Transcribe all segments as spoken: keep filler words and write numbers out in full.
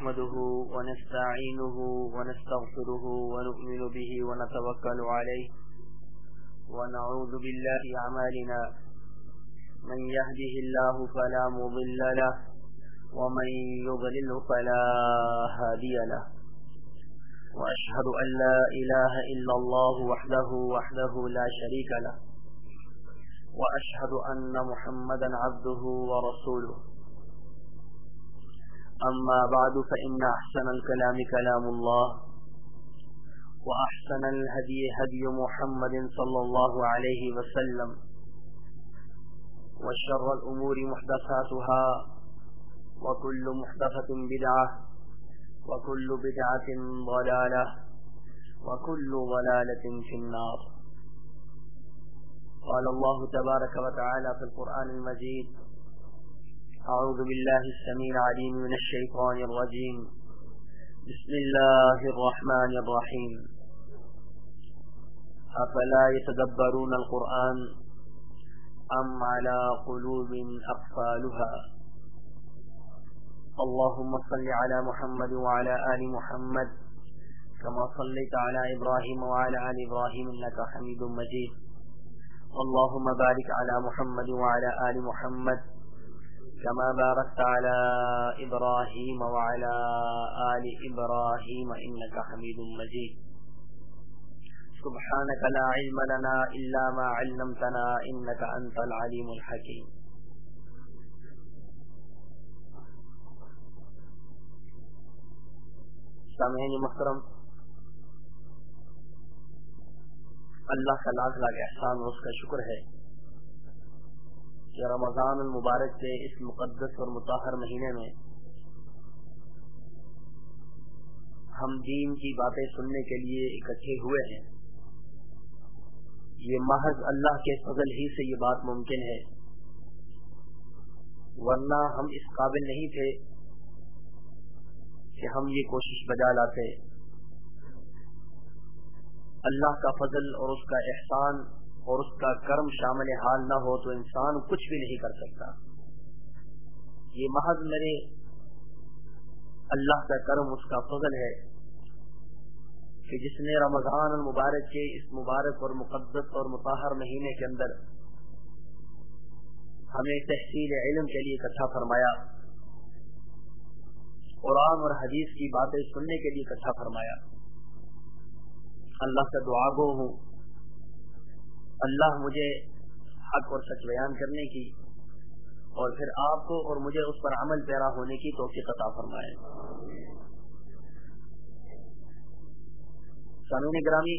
نحمده ونستعينه ونستغفره ونؤمن به ونتوكل عليه ونعوذ بالله من أعمالنا من يهده الله فلا مضل له ومن يضلل فلا هادي له وأشهد أن لا إله إلا الله وحده وحده لا شريك له وأشهد أن محمدا عبده ورسوله أما بعد فإن أحسن الكلام كلام الله وأحسن الهدي هدي محمد صلى الله عليه وسلم وشر الأمور محدثاتها وكل محدثة بدعة وكل بدعة ضلالة وكل ضلالة في النار. قال الله تبارك وتعالى في القرآن المجيد: أعوذ بالله السميع العليم من الشيطان الرجيم، بسم الله الرحمن الرحيم. أفلا يتدبرون القرآن أم على قلوب أقفالها. اللهم صل على محمد وعلى آل محمد كما صليت على إبراهيم وعلى آل إبراهيم إنك حميد مجيد. اللهم بارك على محمد وعلى آل محمد كما باركت على إبراهيم وعلى آل إبراهيم إنك حميد مجيد. سبحانك لا علم لنا إلا ما علمتنا إنك أنت العليم الحكيم. سامعین محترم، اللہ کا لاکھ لاکھ احسان اور اس کا شکر ہے کہ رمضان المبارک کے اس مقدس اور مطہر مہینے میں ہم دین کی باتیں سننے کے لیے اکٹھے ہوئے ہیں. یہ محض اللہ کے فضل ہی سے یہ بات ممکن ہے، ورنہ ہم اس قابل نہیں تھے کہ ہم یہ کوشش بجا لاتے. اللہ کا فضل اور اس کا احسان اور اس کا کرم شامل حال نہ ہو تو انسان کچھ بھی نہیں کر سکتا. یہ محض میرے اللہ کا کرم، اس کا فضل ہے کہ جس نے رمضان المبارک کے اس مبارک اور مقدس اور مطہر مہینے کے اندر ہمیں تحصیل علم کے لیے اکٹھا فرمایا، قرآن اور حدیث کی باتیں سننے کے لیے اکٹھا فرمایا. اللہ سے دعا گو ہوں اللہ مجھے حق اور سچ بیان کرنے کی اور پھر آپ کو اور مجھے اس پر عمل پیرا ہونے کی توفیق عطا فرمائے. سامعین گرامی،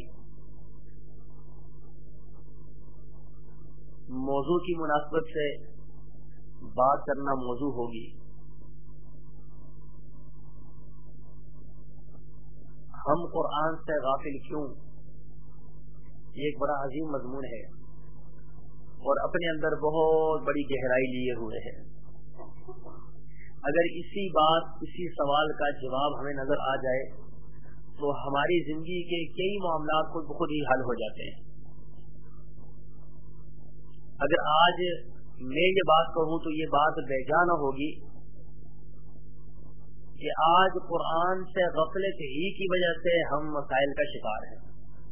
موضوع کی مناسبت سے بات کرنا موضوع ہوگی. ہم قرآن سے غافل کیوں؟ یہ ایک بڑا عظیم مضمون ہے اور اپنے اندر بہت بڑی گہرائی لیے ہوئے ہے. اگر اسی بات اسی سوال کا جواب ہمیں نظر آ جائے تو ہماری زندگی کے کئی معاملات خود بخود ہی حل ہو جاتے ہیں. اگر آج میں یہ بات کہوں تو یہ بات بے جا نہ ہوگی کہ آج قرآن سے غفلت ہی کی وجہ سے ہم مسائل کا شکار ہیں.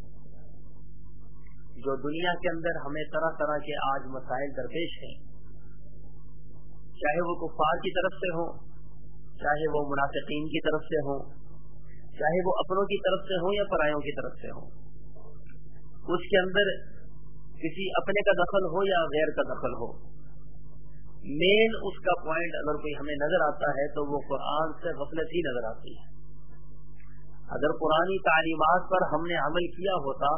جو دنیا کے اندر ہمیں طرح طرح کے آج مسائل درپیش ہیں، چاہے وہ کفار کی طرف سے ہوں، چاہے وہ منافقین کی طرف سے ہوں، چاہے وہ اپنوں کی طرف سے ہوں یا پرایوں کی طرف سے ہوں، اس کے اندر کسی اپنے کا دخل ہو یا غیر کا دخل ہو، مین اس کا پوائنٹ اگر کوئی ہمیں نظر آتا ہے تو وہ قرآن سے غفلت ہی نظر آتی ہے. اگر قرآنی تعلیمات پر ہم نے عمل کیا ہوتا،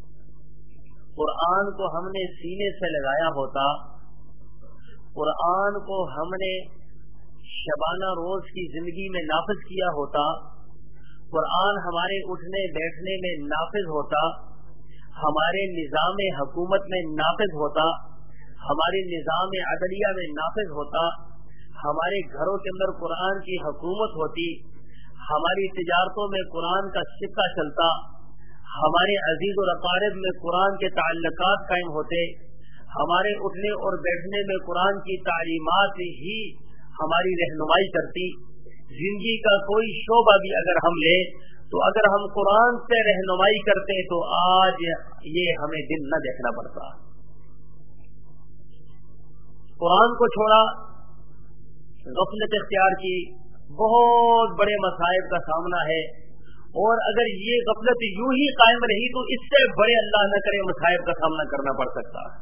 قرآن کو ہم نے سینے سے لگایا ہوتا، قرآن کو ہم نے شبانہ روز کی زندگی میں نافذ کیا ہوتا، قرآن ہمارے اٹھنے بیٹھنے میں نافذ ہوتا، ہمارے نظام حکومت میں نافذ ہوتا، ہمارے نظام عدلیہ میں نافذ ہوتا، ہمارے گھروں کے اندر قرآن کی حکومت ہوتی، ہماری تجارتوں میں قرآن کا سکہ چلتا، ہمارے عزیز اور اقارب میں قرآن کے تعلقات قائم ہوتے، ہمارے اٹھنے اور بیٹھنے میں قرآن کی تعلیمات ہی ہماری رہنمائی کرتی، زندگی کا کوئی شعبہ بھی اگر ہم لیں تو اگر ہم قرآن سے رہنمائی کرتے تو آج یہ ہمیں دن نہ دیکھنا پڑتا. قرآن کو چھوڑا، غفلت اختیار کی، بہت بڑے مصائب کا سامنا ہے، اور اگر یہ غفلت یوں ہی قائم رہی تو اس سے بڑے اللہ نہ کرے مصائب کا سامنا کرنا پڑ سکتا ہے.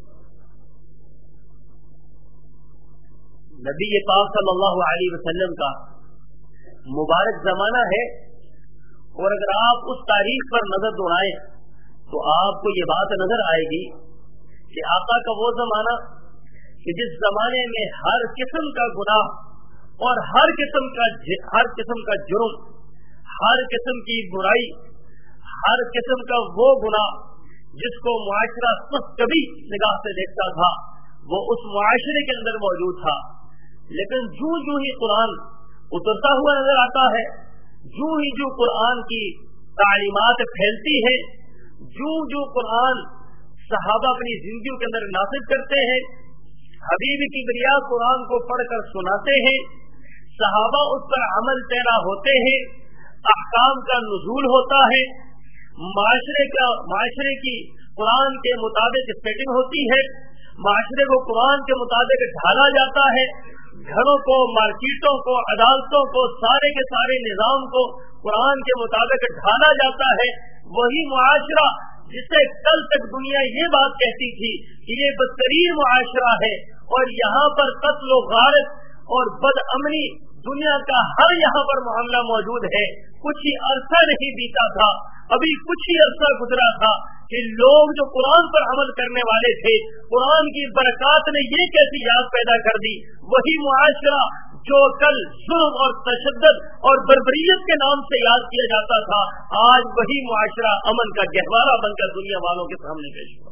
نبی پاک صلی اللہ علیہ وسلم کا مبارک زمانہ ہے، اور اگر آپ اس تاریخ پر نظر دوڑائیں تو آپ کو یہ بات نظر آئے گی کہ آقا کا وہ زمانہ کہ جس زمانے میں ہر قسم کا گناہ اور ہر قسم کا ہر قسم کا جرم، ہر قسم کی برائی، ہر قسم کا وہ گناہ جس کو معاشرہ سخت کبھی نگاہ سے دیکھتا تھا وہ اس معاشرے کے اندر موجود تھا. لیکن جو جو ہی قرآن اترتا ہوا نظر آتا ہے، جو ہی جو قرآن کی تعلیمات پھیلتی ہے، جو جو قرآن صحابہ اپنی زندگیوں کے اندر نافذ کرتے ہیں، حبیب کی بریا قرآن کو پڑھ کر سناتے ہیں، صحابہ اس پر عمل پیرا ہوتے ہیں، احکام کا نزول ہوتا ہے، معاشرے کا معاشرے کی قرآن کے مطابق سیٹنگ ہوتی ہے، معاشرے کو قرآن کے مطابق ڈھالا جاتا ہے، گھروں کو، مارکیٹوں کو، عدالتوں کو، سارے کے سارے نظام کو قرآن کے مطابق ڈھالا جاتا ہے. وہی معاشرہ جس سے کل تک دنیا یہ بات کہتی تھی کہ یہ بدترین معاشرہ ہے اور یہاں پر قتل و غارت اور بد امنی دنیا کا ہر یہاں پر معاملہ موجود ہے. کچھ ہی عرصہ نہیں بیتا تھا، ابھی کچھ ہی عرصہ گزرا تھا کہ لوگ جو قرآن پر عمل کرنے والے تھے، قرآن کی برکات نے یہ کیسی یاد پیدا کر دی. وہی معاشرہ جو کل ظلم اور تشدد اور بربریت کے نام سے یاد کیا جاتا تھا، آج وہی معاشرہ امن کا گہوارہ بن کر دنیا والوں کے سامنے پیش ہوا.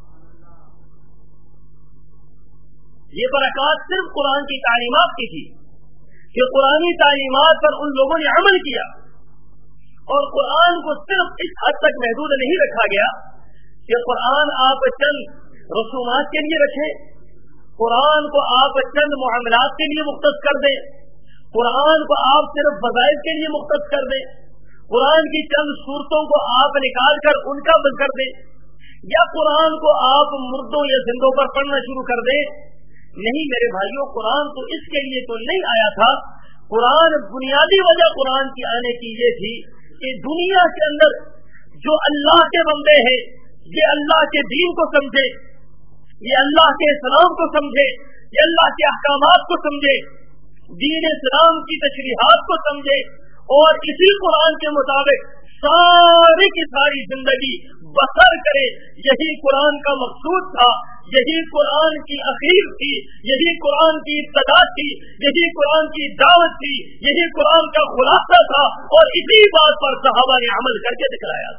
یہ برکات صرف قرآن کی تعلیمات کی تھی کہ قرآنی تعلیمات پر ان لوگوں نے عمل کیا، اور قرآن کو صرف اس حد تک محدود نہیں رکھا گیا کہ قرآن آپ چند رسومات کے لیے رکھیں، قرآن کو آپ چند معاملات کے لیے مختص کر دیں، قرآن کو آپ صرف فضائل کے لیے مختص کر دیں، قرآن کی چند صورتوں کو آپ نکال کر ان کا بند کر دیں، یا قرآن کو آپ مردوں یا زندوں پر پڑھنا شروع کر دیں. نہیں میرے بھائیوں، قرآن تو اس کے لیے تو نہیں آیا تھا. قرآن بنیادی وجہ قرآن کی آنے کی یہ تھی کہ دنیا کے اندر جو اللہ کے بندے ہیں یہ اللہ کے دین کو سمجھے، یہ اللہ کے اسلام کو سمجھے، یہ اللہ کے احکامات کو سمجھے، دین اسلام کی تشریحات کو سمجھے، اور اسی قرآن کے مطابق ساری کی ساری زندگی بسر کرے. یہی قرآن کا مقصود تھا، یہی قرآن کی اخیر تھی، یہی قرآن کی ابتدا تھی، یہی قرآن کی دعوت تھی، یہی قرآن کا خلاصہ تھا، اور اسی بات پر صحابہ نے عمل کر کے دکھلایا.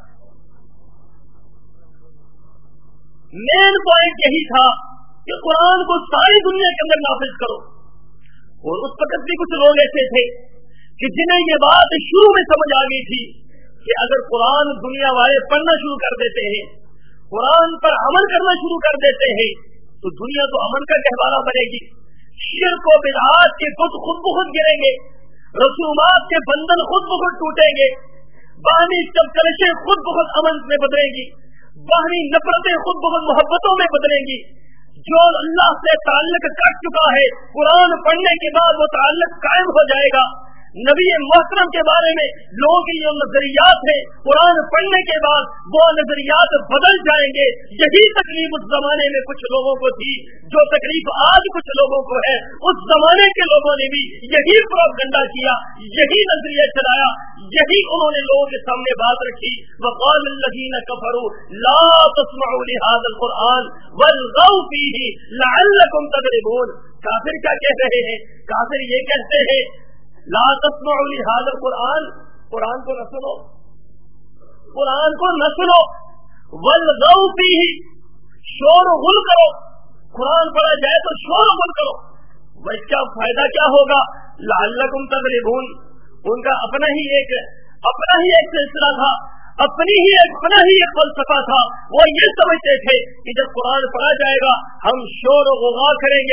مین پوائنٹ یہی تھا کہ قرآن کو ساری دنیا کے اندر نافذ کرو. اور اس وقت بھی کچھ لوگ ایسے تھے کہ جنہیں یہ بات شروع میں سمجھ آ گئی تھی کہ اگر قرآن دنیا والے پڑھنا شروع کر دیتے ہیں، قرآن پر عمل کرنا شروع کر دیتے ہیں، تو دنیا تو امن کا گہوارہ بنے گی، شرک و بدعات کے خود خود بخود گریں گے، رسومات کے بندھن خود بخود ٹوٹیں گے، باہمی چپکلشیں خود بخود امن میں بدلیں گی، باہمی نفرتیں خود بخود محبتوں میں بدلیں گی. جو اللہ سے تعلق کٹ چکا ہے قرآن پڑھنے کے بعد وہ تعلق قائم ہو جائے گا. نبی محترم کے بارے میں لوگوں کی جو نظریات ہیں قرآن پڑھنے کے بعد وہ نظریات بدل جائیں گے. یہی تکلیف اس زمانے میں کچھ لوگوں کو تھی، جو تکلیف آج کچھ لوگوں کو ہے. اس زمانے کے لوگوں نے بھی یہی پروپیگنڈا کیا، یہی نظریہ چلایا، یہی انہوں نے لوگوں کے سامنے بات رکھی. وقال الذین کفروا لا تسمعوا لهذا القرآن والغوا فیہ لعلکم تغلبون. کافر کیا کہہ رہے ہیں؟ کافر یہ کہتے ہیں لا تسمعوا لهذا القرآن، قرآن کو نہ سنو، قرآن کو نہ سنو، والغوا فیہ، شور و غل کرو. قرآن پڑھا جائے تو شور و غل کرو. اس کا فائدہ کیا ہوگا؟ لعلکم تغلبون. ان کا اپنا ہی ایک اپنا ہی ایک سلسلہ تھا، اپنی ہی ایک اپنا ہی ایک فلسفہ تھا. وہ یہ سمجھتے تھے کہ جب قرآن پڑھا جائے گا ہم شور و غوغا کریں گے،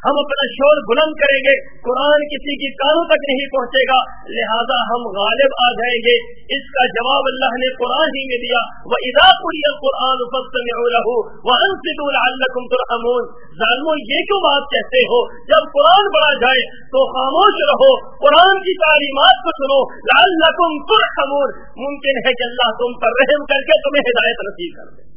ہم अपना शोर बुलंद करेंगे, कुरान किसी की कानों तक नहीं पहुंचेगा, लिहाजा हम गालिब आ जाएंगे। इसका जवाब अल्लाह ने कुरान ही में दिया, वइज़ा कुरियल कुरान फस्तमिऊ लहू वअनसितू लअल्लकुम तुरहमून। जालिमों, ये क्यों बात कहते हो, जब कुरान पढ़ा जाए तो खामोश रहो, कुरान की तालीमात को सुनो, लअल्लकुम तुरहमून। मुमकिन है कि अल्लाह तुम पर रहम करके तुम्हें हिदायत नसीब कर दे।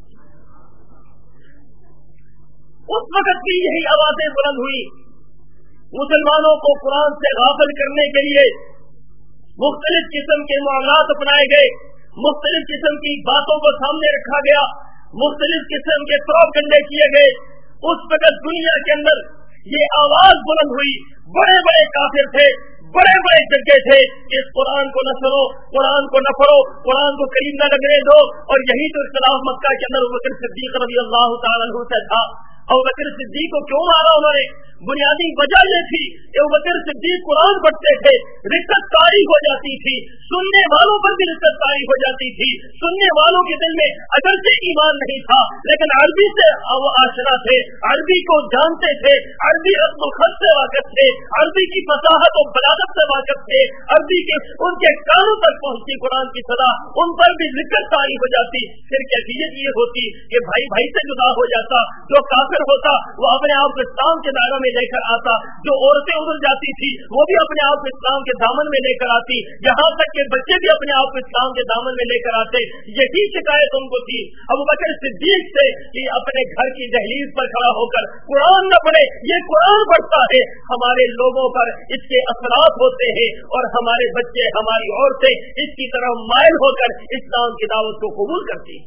उस वक्त भी यही आवाजें बुलंद हुई, मुसलमानों को कुरान से गाफिल करने के लिए मुख्तलिफ किस्म के मामलात अपनाए गए, मुख्तलिफ किस्म की बातों को सामने रखा गया, मुख्तलिफ किस्म के प्रोपगंडे किए गए। उस वक्त दुनिया के अंदर ये आवाज बुलंद हुई, बड़े बड़े काफिर थे, बड़े बड़े जगह थे, इस कुरान को न सुनो, कुरान को न पढ़ो, कुरान को करीब न लगने दो। और यही तो इख्तिलाफ मक्का के अंदर अबू बकर सिद्दीक रज़ी अल्लाह तआला अन्हु से था। अबू बकर सिद्दीक को क्यों मारा उन्होंने? बुनियादी वजह ये थी कि अबू बकर सिद्दीक कुरान पढ़ते थे, रिक्कत तारी हो जाती थी, सुनने वालों पर भी रिक्कत तारी हो जाती थी। सुनने वालों के दिल में अगरचे ईमान नहीं था, लेकिन अरबी से वो आशना थे, अरबी को जानते थे, अरबी रस्म खत से वाकिफ थे, अरबी की फसाहत और बलागत से वाकिफ थे, अरबी के उनके कानों तक पहुंचती कुरान की सदा, उन पर भी रिक्कत तारी हो जाती। फिर कैफियत ये होती कि भाई भाई से जुदा हो जाता, जो काफिर होता वो अपने आप को इस्लाम के दायरे में लेकर आता, जो औरतें उधर जाती थी वो भी अपने आप को इस्लाम के दामन में लेकर आती, यहाँ तक के बच्चे भी अपने आप को इस्लाम के दामन में लेकर आते। यही शिकायत उनको थी अबू बकर सिद्दीक से कि अपने घर की दहलीज पर खड़ा होकर कुरान न पढ़े, ये कुरान पढ़ता है, हमारे लोगों पर इसके असरात होते हैं और हमारे बच्चे, हमारी औरतें इसकी तरफ मायल होकर इस्लाम की दावत को कबूल करती।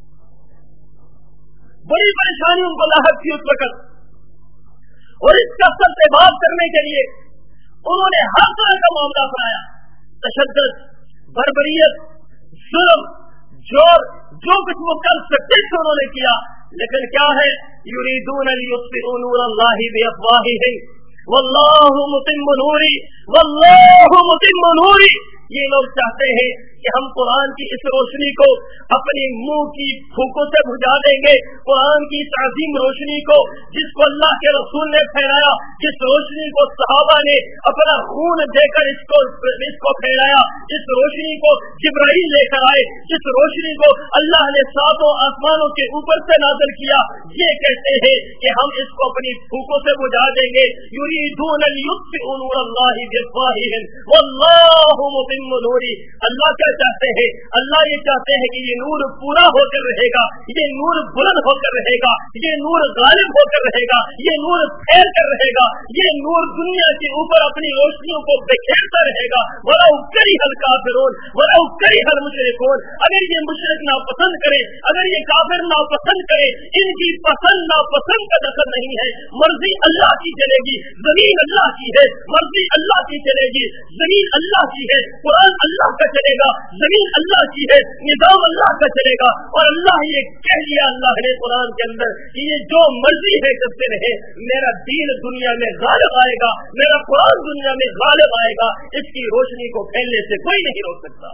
बड़ी परेशानी उनको लाहक थी उस वक्त, और इसका सबसे बात करने के लिए उन्होंने हर तरह का मामला अपनाया, तशद्दुद, बर्बरियत, जुल्म, जोर, जो कुछ वो कर सकते थे उन्होंने किया। लेकिन क्या है, युरीदून लियुत्फिऊ नूरल्लाहि बिअफ़वाहिहिम वल्लाहु मुतिम्मु नूरी वल्लाहु मुतिम्मु नूरी। ये लोग चाहते हैं कि हम कुरान की इस रोशनी को अपने मुंह की फूकों से बुझा देंगे, कुरान की ताज़ीम रोशनी को जिसको अल्लाह के रसूल ने फैलाया, जिस रोशनी को सहाबा ने अपना खून देकर इसको इसको फैलाया, जिस रोशनी को जिब्राईल लेकर आए, जिस रोशनी को अल्लाह ने सातों आसमानों के ऊपर से नाज़िल किया, ये कहते हैं कि हम इसको अपनी फूकों से बुझा देंगे। युरीदून लियुत्फिऊ नूरल्लाहि बिअफ़वाहिहिम वल्लाहु मुतिम्मु नूरी। अल्लाह क्या चाहते हैं? अल्लाह ये चाहते हैं कि ये नूर पूरा होकर रहेगा, ये नूर बुलंद होकर रहेगा, ये नूर गालिब होकर रहेगा, ये नूर फैल कर रहेगा, ये नूर दुनिया के ऊपर अपनी रोशनियों को बिखेरता रहेगा। वलाउ करिहल काफिरून वलाउ करिहल मुशरिकून। अगर ये मुशरिक नापसंद करे, अगर ये काफिर नापसंद करे, इनकी पसंद नापसंद का दखल नहीं है। मर्जी अल्लाह की चलेगी, जमीन अल्लाह की है, मर्जी अल्लाह की चलेगी, जमीन अल्लाह की है, कुरान अल्लाह का चलेगा, जमीन अल्लाह की है, निजाम अल्लाह का चलेगा। और अल्लाह ये कह दिया अल्लाह ने कुरान के अंदर कि ये जो मर्जी है करते रहे, मेरा दीन दुनिया में गालिब आएगा, मेरा कुरान दुनिया में गालिब आएगा, इसकी रोशनी को फैलने से कोई नहीं रोक सकता।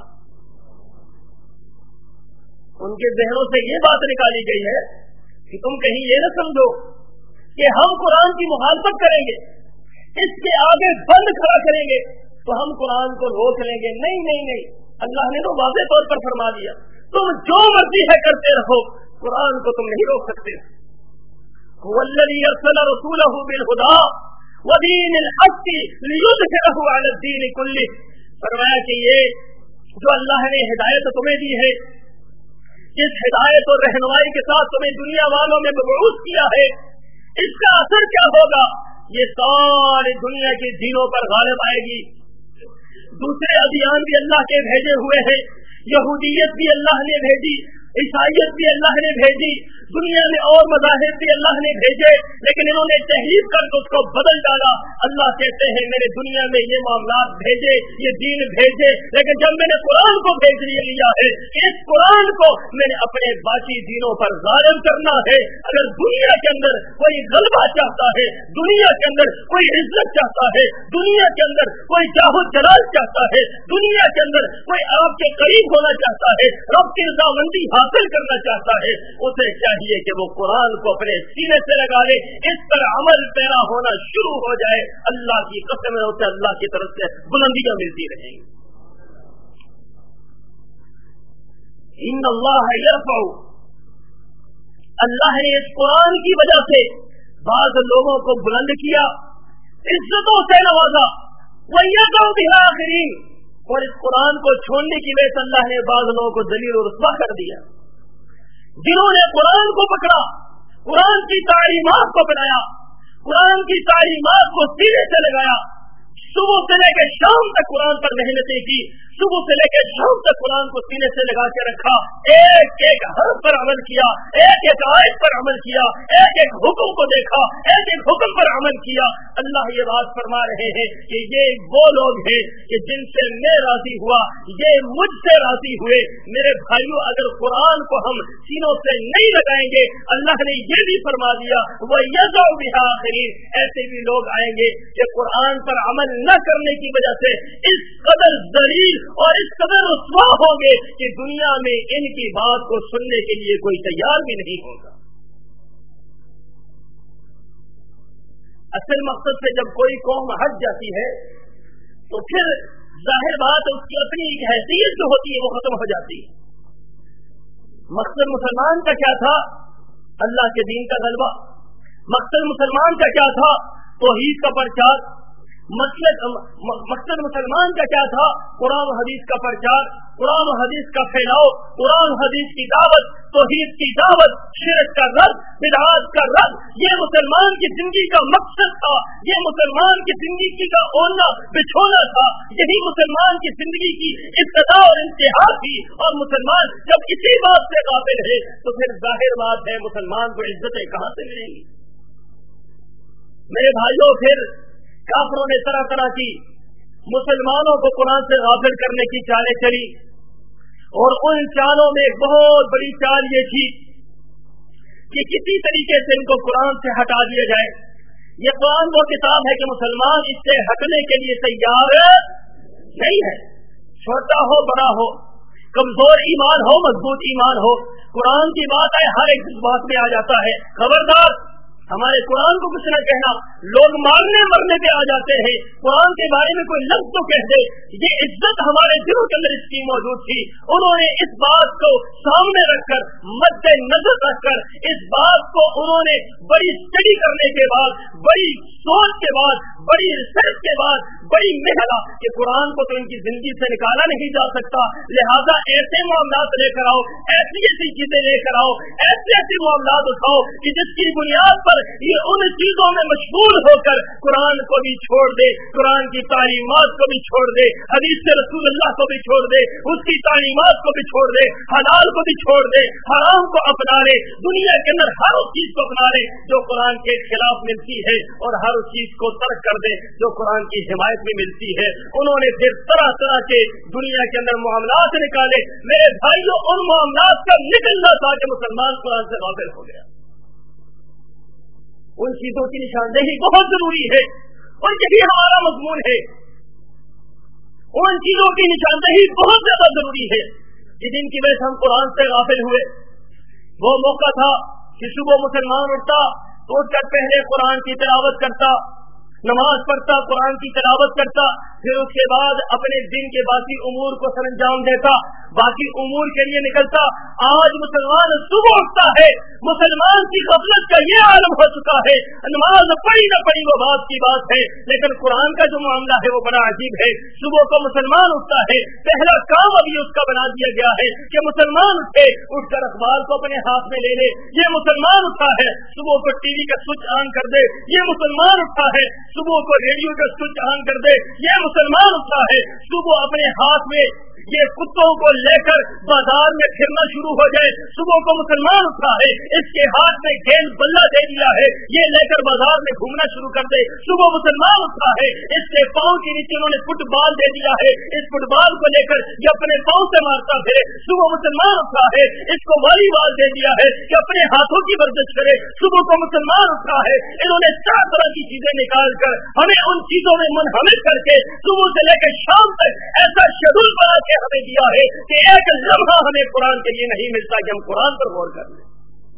उनके जहनों से ये बात निकाली गई है कि तुम कहीं ये न समझो कि हम कुरान की मुखालफत करेंगे, इसके आगे बंद खड़ा करेंगे तो हम कुरान को रोक लेंगे। नहीं नहीं नहीं, अल्लाह ने तो वाज़ेह तौर पर फरमा दिया, तुम जो मर्जी है करते रहो, कुरान को तुम नहीं रोक सकते। वल्लज़ी अरसला रसूलहु बिल-हुदा व दीनिल हक़्क़ लियुज़हिरहु अला दीन कुल्लिही। फरमाया कि ये जो अल्लाह ने हिदायत तुम्हें दी है, जिस हिदायत और रहनुमाई के साथ तुम्हें दुनिया वालों में मबऊस किया है, इसका असर क्या होगा? ये सारी दुनिया के दीनों पर गालिब आएगी। दूसरे अभियान भी अल्लाह के भेजे हुए हैं, यहूदियत भी अल्लाह ने भेजी, ईसाईयत भी अल्लाह ने भेजी, दुनिया में और मज़ाहिब भी अल्लाह ने भेजे, लेकिन इन्होंने तहरीफ करके उसको बदल डाला। अल्लाह कहते हैं मैंने दुनिया में ये मामलात भेजे, ये दीन भेजे, लेकिन जब मैंने कुरान को भेज लिया है, इस कुरान को मैंने अपने बाकी दीनों पर गालिब करना है। अगर दुनिया के अंदर कोई गलबा चाहता है, दुनिया के अंदर कोई इज्जत चाहता है, दुनिया के अंदर कोई जाहो जलाल चाहता है, दुनिया के अंदर कोई आपके करीब होना चाहता है, रब की रज़ामंदी हासिल करना चाहता है उसे चाहिए कि वो कुरान को अपने सीने से लगा ले, इस पर अमल पैरा होना शुरू हो जाए। अल्लाह की कसम है उसे अल्लाह की तरफ से बुलंदियां मिलती रहेंगी। इन्न अल्लाह यरफउ, अल्लाह ने इस कुरान की वजह से बाद लोगों को बुलंद किया, इज्जतों से नवाजा, वयदउ बिल आखिरीन, और इस कुरान को छोड़ने की वजह से अल्लाह ने बाद लोगों को दलील और रुस्वा कर दिया। जिन्होंने कुरान को पकड़ा, कुरान की तालीमात को अपनाया, कुरान की तालीमात को सीने से लगाया, सुबह से लेकर शाम तक कुरान पर मेहनतें की, सुबह से लेकर शाम तक कुरान को सीने से लगा के रखा, एक एक हर्फ पर अमल किया, एक एक आयत पर अमल किया, एक एक हुक्म को देखा, एक एक हुक्म पर अमल किया। अल्लाह ये बात फरमा रहे हैं कि ये वो लोग हैं कि जिनसे मैं राजी हुआ, ये मुझसे राजी हुए। मेरे भाइयों, अगर कुरान को हम सीनों से नहीं लगाएंगे, अल्लाह ने ये भी फरमा दिया वयदउ बिल आखिरीन, ऐसे भी लोग आएंगे कि कुरान पर अमल न करने की वजह से इस कदर जलील और इस कदर रुस्वा होंगे कि दुनिया में इनकी बात को सुनने के लिए कोई तैयार भी नहीं होगा। असल मकसद से जब कोई कौम हट जाती है तो फिर जाहिर बात उसकी अपनी एक हैसियत जो होती है वो खत्म हो जाती है। मकसद मुसलमान का क्या था? अल्लाह के दीन का गलबा। मकसद मुसलमान का क्या था? तौहीद का प्रचार। मकसद मकसद मुसलमान का क्या था? कुरान हदीस का प्रचार, कुरान हदीस का फैलाव, कुरान हदीस की दावत, तौहीद की दावत, शिरक का रद्द, बिदअत का रद्द। ये मुसलमान की जिंदगी का मकसद था, ये मुसलमान की जिंदगी का ओढ़ना बिछोना था, यही मुसलमान की जिंदगी की इब्तिदा और इंतहा थी। और मुसलमान जब इसी बात से गाफिल है तो फिर जाहिर बात है मुसलमान को इज्जतें कहां से मिलेंगी? मेरे भाइयों, फिर काफिरों ने तरह तरह की मुसलमानों को कुरान से गाफिल करने की चालें चली, और उन चालों में एक बहुत बड़ी चाल ये थी कि किसी तरीके से इनको कुरान से हटा दिया जाए। ये कुरान वो किताब है कि मुसलमान इससे हटने के लिए तैयार नहीं है। छोटा हो बड़ा हो, कमजोर ईमान हो मजबूत ईमान हो, कुरान की बात है हर एक बात में आ जाता है। खबरदार, हमारे कुरान को कुछ न कहना। लोग मारने मरने पे आ जाते हैं, कुरान के बारे में कोई लफ्ज तो कह दे। ये इज्जत हमारे दिलों के अंदर इसकी मौजूद थी। उन्होंने इस बात को सामने रखकर, मद्दे नजर रखकर, इस बात को उन्होंने बड़ी स्टडी करने के बाद, बड़ी सोच के बाद, बड़ी रिसर्च के बाद, बड़ी मेहनत कि कुरान को तो इनकी जिंदगी से निकाला नहीं जा सकता, लिहाजा ऐसे मामलात लेकर आओ, ऐसी ऐसी चीजें लेकर आओ, ऐसे ऐसे मामलात उठाओ कि जिसकी बुनियाद पर ये उन चीजों में मशगूल होकर कुरान को भी छोड़ दे, कुरान की तालीमात को भी छोड़ दे, हदीस से रसूलुल्लाह को भी छोड़ दे, उसकी तालीमात को भी छोड़ दे, हलाल को भी छोड़ दे, हराम को अपना ले, दुनिया के अंदर हर उस चीज को अपना ले जो कुरान के खिलाफ मिलती है, और हर उस चीज को तर्क कर दे जो कुरान की हिमायत में मिलती है। उन्होंने फिर तरह तरह के दुनिया के अंदर मामलात निकाले। मेरे भाइयों, उन मामलात का निकलना था कि मुसलमान कुरान से गाफिल हो गया। उन चीजों की निशानदेही बहुत जरूरी है, और यही हमारा मजमून है। उन चीजों की निशानदेही बहुत ज्यादा जरूरी है कि जिनकी वजह से हम कुरान से गाफिल हुए। वो मौका था कि सुबह मुसलमान उठता तो उठकर पहले कुरान की तिलावत करता, नमाज पढ़ता, कुरान की तिलावत करता, फिर उसके बाद अपने दिन के बाकी उमूर को सरंजाम देता, बाकी उमूर के लिए निकलता। आज मुसलमान सुबह उठता है, मुसलमान की गफलत का ये आलम हो चुका है, नमाज पढ़ी न पढ़ी वो बात की बात है, लेकिन कुरान का जो मामला है वो बड़ा अजीब है। सुबह को मुसलमान उठता है, पहला काम अभी उसका बना दिया गया है कि मुसलमान उठे, उठकर अखबार को अपने हाथ में ले ले। ये मुसलमान उठा है, सुबह को टीवी का स्विच ऑन कर दे। ये मुसलमान उठा है, सुबह को रेडियो का स्विच ऑन कर दे। ये मुसलमान उठा है, सुबह अपने हाथ में ये कुत्तों को लेकर बाजार में फिरना शुरू हो जाए। सुबह को मुसलमान उठा है, इसके हाथ में गेंद बल्ला दे दिया है, ये लेकर बाजार में घूमना शुरू कर दे। सुबह मुसलमान उठा है, इसके पांव के नीचे उन्होंने फुटबॉल दे दिया है, इस फुटबॉल को लेकर ये अपने पांव से मारता है। सुबह मुसलमान उठा है, इसको वॉलीबॉल दे दिया है कि अपने हाथों की वर्जिश करे। सुबह को मुसलमान उठा है, इन्होंने चार तरह की चीजें निकाल कर हमें उन चीजों में मुनहमिक करके सुबह से लेकर शाम तक ऐसा शेड्यूल बना के کے ہمیں دیا ہے کہ ایک لمحہ ہمیں قرآن کے لیے نہیں ملتا کہ ہم قرآن پر غور کر لیں.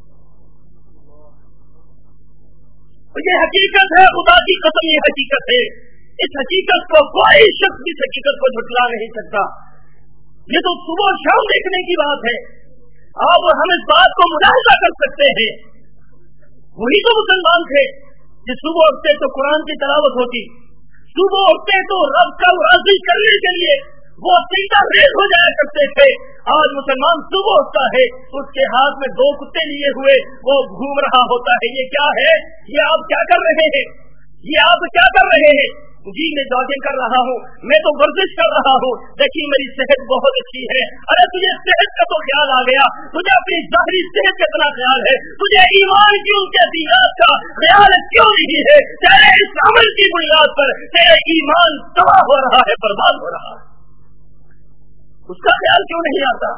یہ حقیقت ہے، خدا کی قسم یہ حقیقت ہے. اس حقیقت کو کوئی شخص اس حقیقت کو جھٹلا نہیں سکتا. یہ تو صبح شام دیکھنے کی بات ہے. آپ ہم اس بات کو ملاحظہ کر سکتے ہیں. وہی تو مسلمان تھے کہ صبح اٹھتے تو قرآن کی تلاوت ہوتی، صبح اٹھتے تو رب کا راضی کرنے کے لیے وہ سیدھا ریز ہو جایا کرتے تھے. آج مسلمان صبح اٹھتا ہے، اس کے ہاتھ میں دو کتے لیے ہوئے وہ گھوم رہا ہوتا ہے. یہ کیا ہے؟ یہ آپ کیا کر رہے ہیں؟ یہ آپ کیا کر رہے ہیں؟ جی میں جاگنگ کر رہا ہوں، میں تو ورزش کر رہا ہوں، دیکھیے میری صحت بہت اچھی ہے. ارے تجھے صحت کا تو خیال آ گیا، تجھے اپنی ظاہری صحت کا اتنا خیال ہے، تجھے ایمان کی ان کے دینات کا خیال کیوں نہیں ہے؟ تیرے اس عمل کی بنیاد پر تیرے ایمان تباہ ہو رہا ہے، برباد ہو رہا ہے. اس کا خیال کیوں نہیں آتا؟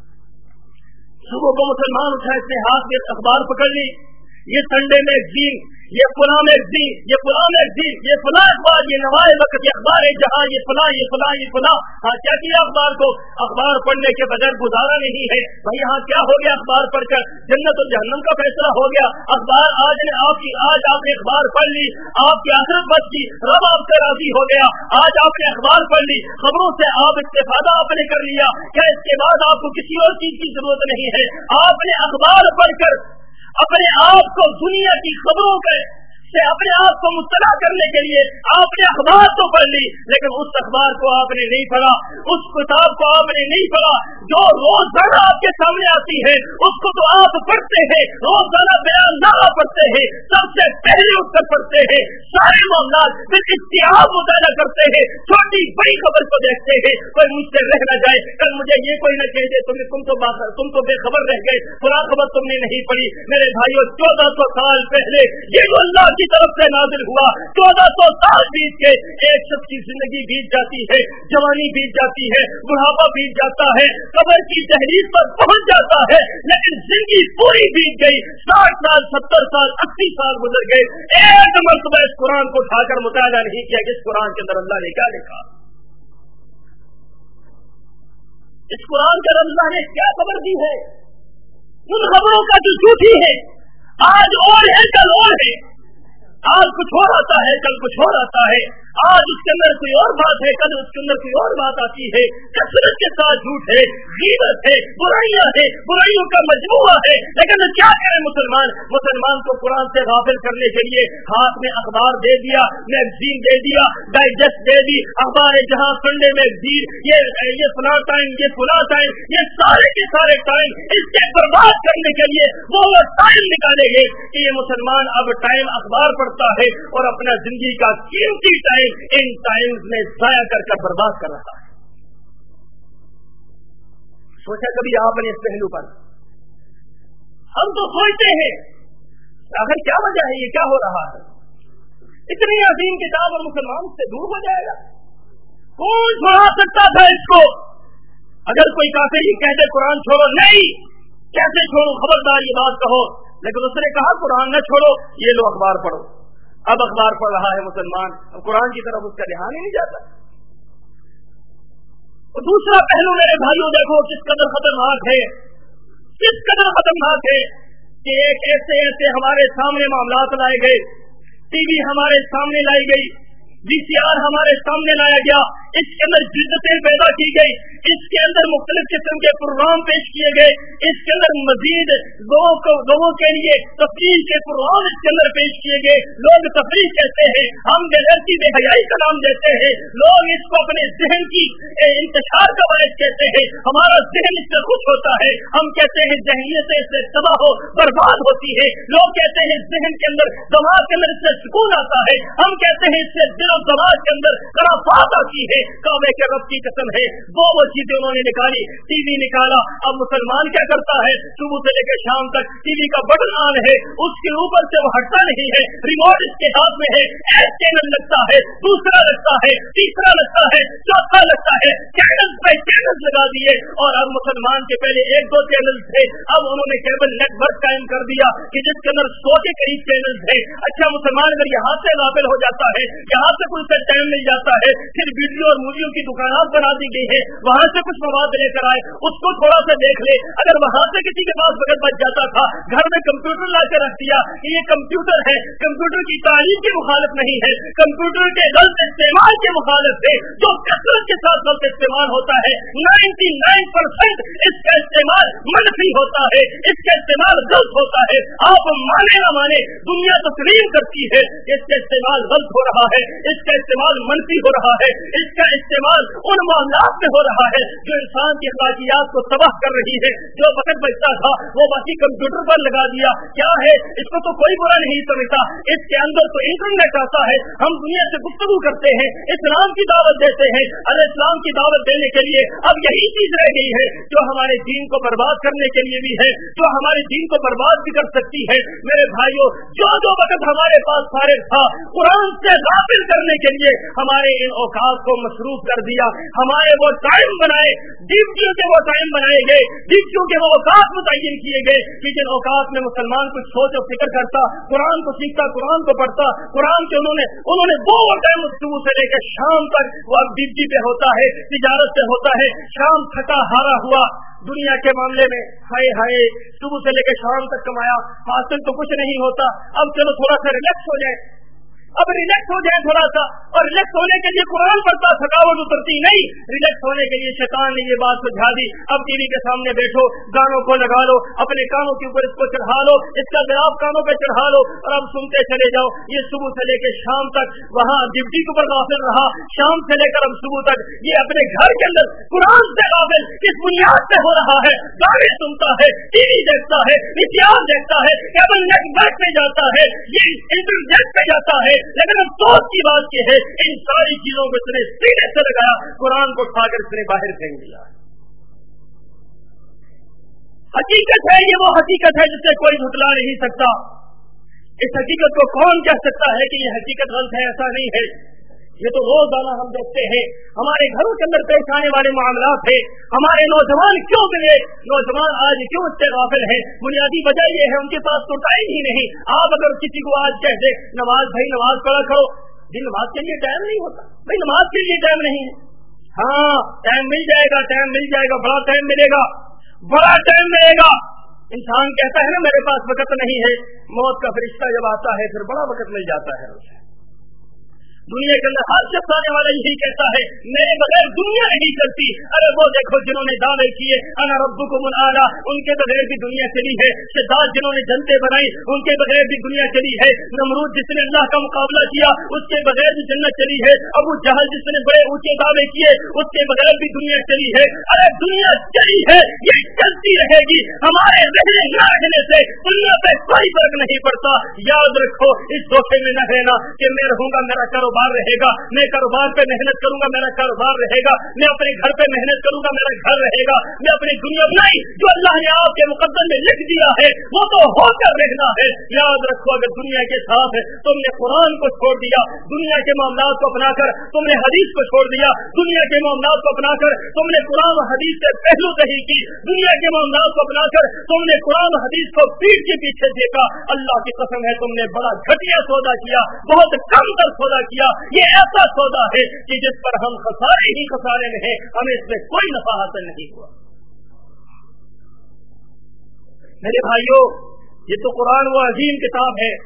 صبح کو مسلمان اٹھا، اس نے ہاتھ میں اخبار پکڑ لی، یہ سنڈے میگزین، یہ فلاں میگزین، یہ فلاں میگزین، یہ فلاں اخبار، یہ نوائے وقت، یہ اخبار ہے جہاں، یہ فلاں یہ فلاں یہ فلاں. ہاں کیا کیا اخبار کو؟ اخبار پڑھنے کے بغیر گزارا نہیں ہے بھائی. ہاں کیا ہو گیا اخبار پڑھ کر؟ جنت و جہنم کا فیصلہ ہو گیا. اخبار آج نے آپ کی آج آپ نے اخبار پڑھ لی، آپ کی آخرت بچ گئی، رب آپ سے راضی ہو گیا. آج آپ نے اخبار پڑھ لی، خبروں سے آپ استفادہ آپ نے کر لیا، کیا اس کے بعد آپ کو کسی اور چیز کی ضرورت نہیں ہے؟ آپ نے اخبار پڑھ کر اپنے آپ کو دنیا کی خبروں کے سے اپنے آپ کو مطلع کرنے کے لیے آپ نے اخبار تو پڑھ لی، لیکن اس اخبار کو آپ نے نہیں پڑھا، اس کتاب کو آپ نے نہیں پڑھا جو روزانہ آپ کے سامنے آتی ہے. اس کو تو آپ پڑھتے ہیں، روزانہ بیان نامہ پڑھتے ہیں، سب سے پہلے اٹھ کر پڑھتے ہیں، سارے معاملات پھر اشتہار مطالعہ کرتے ہیں، چھوٹی بڑی خبر کو دیکھتے ہیں. کوئی مجھ سے رہ نہ جائے، کل مجھے یہ کوئی نہ کہہ دے تم تم تو تم تو بے خبر رہ گئے، پورا خبر تم نے نہیں پڑھی. میرے بھائیوں، چودہ سو سال پہلے یہ جو اللہ کی طرف سے نازل ہوا، چودہ سو سال بیت کے ایک شخص کی زندگی بیت جاتی ہے، جوانی بیت جاتی ہے، بڑھاپا بیت جاتا ہے، قبر کی دہلیز پر پہنچ جاتا ہے، لیکن زندگی پوری بیت گئی. ساٹھ سال ستر سال اسی سال گزر گئے، ایک مرتبہ اس قرآن کو اٹھا کر مطالعہ نہیں کیا کہ اس قرآن کے اندر اللہ نے کیا لکھا، اس قرآن کے اندر اللہ نے کیا خبر دی ہے. ان خبروں کا جو جھوٹی ہے، آج اور ہے کل اور ہے، آج کچھ اور آتا ہے کل کچھ اور آتا ہے، آج اس کے اندر کوئی اور بات ہے کل اس کے اندر کوئی اور بات آتی ہے. کثرت کے ساتھ جھوٹ ہے، غیبت ہے، برائیاں ہے، برائیوں کا مجموعہ ہے. لیکن کیا کرے مسلمان؟ مسلمان کو قرآن سے غافل کرنے کے لیے ہاتھ میں اخبار دے دیا، میگزین دے دیا، ڈائجسٹ دے دی، اخبار جہاں سنڈے میگزین، یہ یہ فلاں ٹائم، یہ فلاں ٹائم، یہ سارے کے سارے ٹائم اس سے برباد کرنے کے لیے وہ ٹائم نکالے گے کہ یہ مسلمان اب ٹائم اخبار پڑھتا ہے اور اپنا زندگی کا قیمتی ٹائم ان ٹائمز میں ضائع کر کر برباد کر رہا ہے. سوچا کبھی آپ نے اس پہلو پر؟ ہم تو سوچتے ہیں آخر کیا وجہ ہے، یہ کیا ہو رہا ہے؟ اتنی عظیم کتاب اور مسلمان سے دور ہو جائے گا. کون چھوڑا سکتا تھا اس کو؟ اگر کوئی کافر یہ کہتے قرآن چھوڑو، نہیں، کیسے چھوڑو؟ خبردار یہ بات کہو. لیکن اس نے کہا قرآن نہ چھوڑو، یہ لو اخبار پڑھو. اب اخبار پڑھ رہا ہے مسلمان، اب قرآن کی طرف اس کا دھیان ہی نہیں جاتا. اور دوسرا پہلو میرے بھائیوں دیکھو کس قدر خطرناک ہے، کس قدر خطرناک ہے کہ ایک ایسے ایسے ہمارے سامنے معاملات لائے گئے، ٹی وی ہمارے سامنے لائی گئی، وی سی آر ہمارے سامنے لایا گیا، اس کے اندر جدتیں پیدا کی گئی، اس کے اندر مختلف قسم کے پروگرام پیش کیے گئے، اس کے اندر مزید لوگوں کو لوگوں کے لیے تفریح کے پروگرام اس کے اندر پیش کیے گئے. لوگ تفریح کہتے ہیں، ہم بے غیرتی بے حیائی کا نام دیتے ہیں، لوگ اس کو اپنے ذہن کی انتشار کا باعث کہتے ہیں، ہمارا ذہن اس سے خوش ہوتا ہے، ہم کہتے ہیں ذہنیت اس سے تباہ ہو برباد ہوتی ہے، لوگ کہتے ہیں ذہن کے اندر دماغ کے اندر اس سے سکون آتا ہے، ہم کہتے ہیں اس سے دل و دماغ کے اندر خرافات آتی ہے. کعبے کے رب کی قسم ہے وہ وہ چیزیں انہوں نے نکالی، ٹی وی نکالا. اب مسلمان کیا کرتا ہے؟ صبح سے لے کے شام تک ٹی وی کا بٹن آن ہے، اس کے اوپر سے وہ ہٹتا نہیں ہے، ریموٹ اس کے ہاتھ میں ہے، ایک چینل لگتا ہے، دوسرا لگتا ہے، تیسرا لگتا ہے، چوتھا لگتا ہے، چینل रुपए चैनल लगा दिए, और अब मुसलमान के पहले एक दो चैनल थे, अब उन्होंने केबल नेटवर्क कायम कर दिया कि जिसके अंदर सौ के करीब चैनल थे। अच्छा, मुसलमान अगर यहाँ से गाफिल हो जाता है, यहाँ से कुछ टाइम मिल जाता है, फिर वीडियो और मूवियों की दुकानात बना दी गई है, वहां से कुछ मवाद लेकर आए, उसको थोड़ा सा देख ले। अगर वहां से किसी के पास वक्त बच जाता था, घर में कंप्यूटर ला के रख दिया कि ये कंप्यूटर है, कंप्यूटर की तारीफ के मुखालिफ नहीं है, कंप्यूटर के गलत इस्तेमाल के मुखालिफ है, जो कसरत के साथ गलत इस्तेमाल होता है। नाइन्टी नाइन परसेंट इसका इस्तेमाल मनफी होता है, इसका इस्तेमाल गलत होता है। आप माने ना माने, दुनिया तस्लीम करती है इसका इस्तेमाल गलत हो रहा है, इसका इस्तेमाल मनफी हो रहा है, इसका इस्तेमाल उन मामलात में हो रहा है जो इंसान की अखलाकियात को तबाह कर रही है। जो वक्त बचता था वो बाकी कंप्यूटर पर लगा दिया। क्या है, इसको तो कोई बुरा नहीं समझता, इसके अंदर तो इंटरनेट आता है, हम दुनिया से गुफ्तगू करते हैं, इस्लाम की दावत देते हैं। अरे इस्लाम की दावत देने के लिए अब यही चीज रह गई है जो हमारे दीन को बर्बाद करने के लिए भी है, जो हमारे दीन को बर्बाद भी कर सकती है। मेरे भाइयों, जो जो वक्त हमारे पास फारिग था, कुरान से गाफिल करने के लिए हमारे इन औकात को मसरूफ कर दिया। हमारे वो टाइम बनाए, ड्यूटियों के वो टाइम बनाए गए, ड्यूटियों के वो औकात मुतय्यन किए गए कि जिन औकात में मुसलमान कुछ सोच और फिक्र करता, कुरान को सीखता, कुरान को पढ़ता, कुरान के उन्होंने उन्होंने वो टाइम सुबह से लेकर शाम तक वो अब ड्यूटी पे होता है, तिजारत से होता है। शाम थका हारा हुआ दुनिया के मामले में, हाय हाय सुबह से लेकर शाम तक कमाया, हासिल तो कुछ नहीं होता, अब चलो थोड़ा सा रिलैक्स हो जाए, अब रिलैक्स हो जाए थोड़ा सा। और रिलैक्स होने के लिए कुरान पढ़ता, थकावट उतरती नहीं। रिलैक्स होने के लिए शैतान ने ये बात सुझा दी, अब टीवी के सामने बैठो, गानों को लगा लो, अपने कानों के ऊपर इसको चढ़ा लो, इसका जवाब कानों पे चढ़ा लो और अब सुनते चले जाओ। ये सुबह से लेकर शाम तक वहाँ ड्यूटी के ऊपर गाफिल रहा, शाम से लेकर अब सुबह तक ये अपने घर के अंदर कुरान से गाफिल किस बुनियाद से हो रहा है। गाने सुनता है, टीवी देखता है, इतिहास देखता है, केबल नेटवर्क पे जाता है, ये इंटरनेट पे जाता है, लेकिन अफसोस की बात यह है इन सारी चीजों को इसने सीने से लगाया, कुरान को उठाकर इसने बाहर फेंक दिया। हकीकत है, ये वो हकीकत है जिसे कोई झुटला नहीं सकता। इस हकीकत को कौन कह सकता है कि ये हकीकत गलत है? ऐसा नहीं है, ये तो रोजाना हम देखते हैं। हमारे घरों के अंदर पेश आने वाले मामलात है। हमारे नौजवान क्यों मिले, नौजवान आज क्यों इससे गाफिल है? बुनियादी वजह यह है उनके पास तो टाइम ही नहीं। आप अगर किसी को आज कह दे नमाज भाई नमाज पढ़ा करो, दिन नमाज के लिए टाइम नहीं होता, भाई नमाज के लिए टाइम नहीं है। हाँ टाइम मिल जाएगा, टाइम मिल जाएगा, बड़ा टाइम मिलेगा, बड़ा टाइम मिलेगा। इंसान कहता है ना मेरे पास वक्त नहीं है, मौत का फरिश्ता जब आता है फिर बड़ा वक्त मिल जाता है उसे। दुनिया के अंदर हर शख्स आने वाला यही कहता है मेरे बगैर दुनिया नहीं चलती। अरे वो देखो जिन्होंने दावे किए अना रब्बुकुमुल आला, उनके बगैर भी दुनिया चली है। सिद्धार्थ जिन्होंने जनते बनाई उनके बगैर भी दुनिया चली है। नमरूद जिसने अल्लाह का मुकाबला किया उसके बगैर भी जन्नत चली है। अबू जहल जिसने बड़े ऊंचे दावे किए उसके बगैर भी दुनिया चली है। अरे दुनिया चली है, ये चलती रहेगी। हमारे रहने न रहने से दुनिया पे कोई फर्क नहीं पड़ता। याद रखो, इस धोखे में न रहना कि मैं रहूंगा मेरा कारोबार रहेगा, मैं कारोबार पे मेहनत करूंगा मेरा कारोबार रहेगा, मैं अपने घर पे मेहनत करूंगा मेरा घर रहेगा, मैं अपनी दुनिया नहीं जो अल्लाह ने आपके मुकद्दर में लिख दिया है वो तो होकर रहना है। याद रखो, अगर दुनिया के साथ है तुमने कुरान को छोड़ दिया, दुनिया के मामलात को अपनाकर तुमने हदीस को छोड़ दिया, दुनिया के मामलात को अपनाकर तुमने कुरान हदीस से पहलू नहीं की, दुनिया के मामलात को अपनाकर तुमने कुरान हदीस को पीठ के पीछे देखा, अल्लाह की कसम है तुमने बड़ा घटिया सौदा किया, बहुत कम तर सौदा किया। ये ऐसा सौदा है कि जिस पर हम खसारे ही खसारे में हैं, हमें इसमें कोई नफा हासिल नहीं हुआ। मेरे भाइयों, ये तो कुरान वो अजीम किताब है।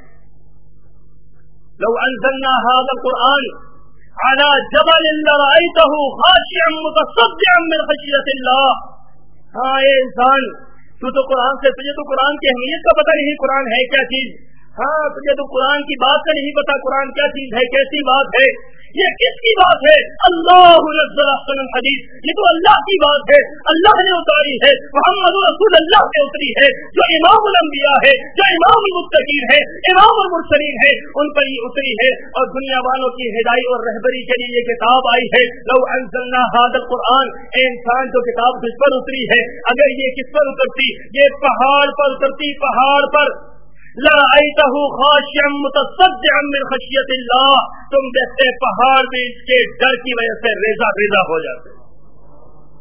लौ अंज़लना हाज़ल कुरान अला जबलिन लरअयतहु खाशिअन मुतसद्दिअन मिन खशियतिल्लाह। हाँ ये इंसान, तू तो कुरान से, तुझे तो कुरान की अहमियत का पता नहीं, कुरान है क्या चीज। हाँ तुझे तो कुरान की बात का नहीं पता, कुरान क्या चीज है, कैसी बात है, ये किसकी बात है? अल्लाह नज़्ज़ल अहसनल हदीस, ये तो अल्लाह की बात है, अल्लाह ने उतारी है, मुहम्मद रसूल अल्लाह से उतरी है, जो इमामुल अंबिया है, जो इमामुल मुत्तकीन है, इमामुल मुरसलीन है, उन पर ही उतरी है और दुनिया वालों की हिदायत और रहबरी के लिए ये किताब आई है। लौ अंज़लना हाज़ल कुरान, इंसान जो किताब किस पर उतरी है, अगर ये किस पर उतरती, ये पहाड़ पर उतरती, पहाड़ पर लरअयतहु खाशिअन मुतसद्दिअन मिन खशियतिल्लाह, तुम देखते पहाड़ भी इसके डर की वजह से रेजा रेजा हो जाते।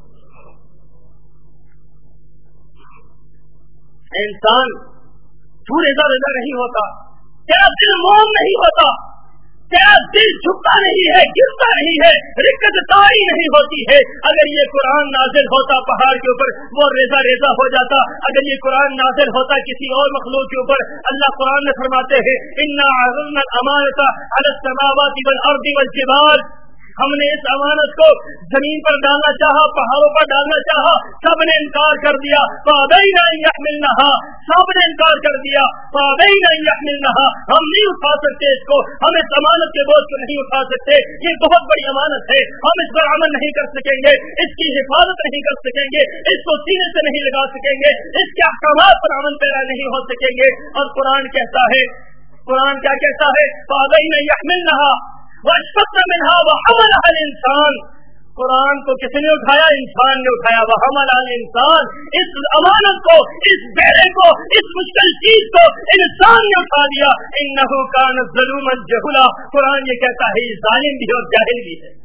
انسان تو رضا رضا نہیں ہوتا، تیرا دل موم نہیں ہوتا، تیرا دل جھکتا نہیں ہے، گرتا نہیں ہے، رکت تاری نہیں ہوتی ہے۔ اگر یہ قرآن نازل ہوتا پہاڑ کے اوپر وہ ریزہ ریزہ ہو جاتا، اگر یہ قرآن نازل ہوتا کسی اور مخلوق کے اوپر، اللہ قرآن میں فرماتے ہیں انا عرضنا الامانۃ علی السماوات والارض والجبال، ہم نے اس امانت کو زمین پر ڈالنا چاہا، پہاڑوں پر ڈالنا چاہا، سب نے انکار کر دیا، فابین ان یحملنها، سب نے انکار کر دیا، فابین ان یحملنها، ہم نہیں اٹھا سکتے اس کو، ہم اس امانت کے بوجھ کو نہیں اٹھا سکتے، یہ بہت بڑی امانت ہے، ہم اس پر عمل نہیں کر سکیں گے، اس کی حفاظت نہیں کر سکیں گے، اس کو سینے سے نہیں لگا سکیں گے، اس کے احکامات پر عمل پیرا نہیں ہو سکیں گے۔ اور قرآن کہتا ہے، قرآن کیا کہتا ہے، فابین ان یحملنها وَأَشْفَقْنَ مِنْهَا وَحَمَلَهَا الْإِنسَانُ، قرآن کو کس نے اٹھایا؟ انسان نے اٹھایا، وَحَمَلَهَا الْإِنسَانُ، اس امانت کو، اس بیڑے کو، اس مشکل چیز کو انسان نے اٹھا دیا، إِنَّهُ كَانَ ظَلُومًا جَهُولًا، قرآن یہ کہتا ہے یہ ظالم بھی اور جاہل بھی ہے،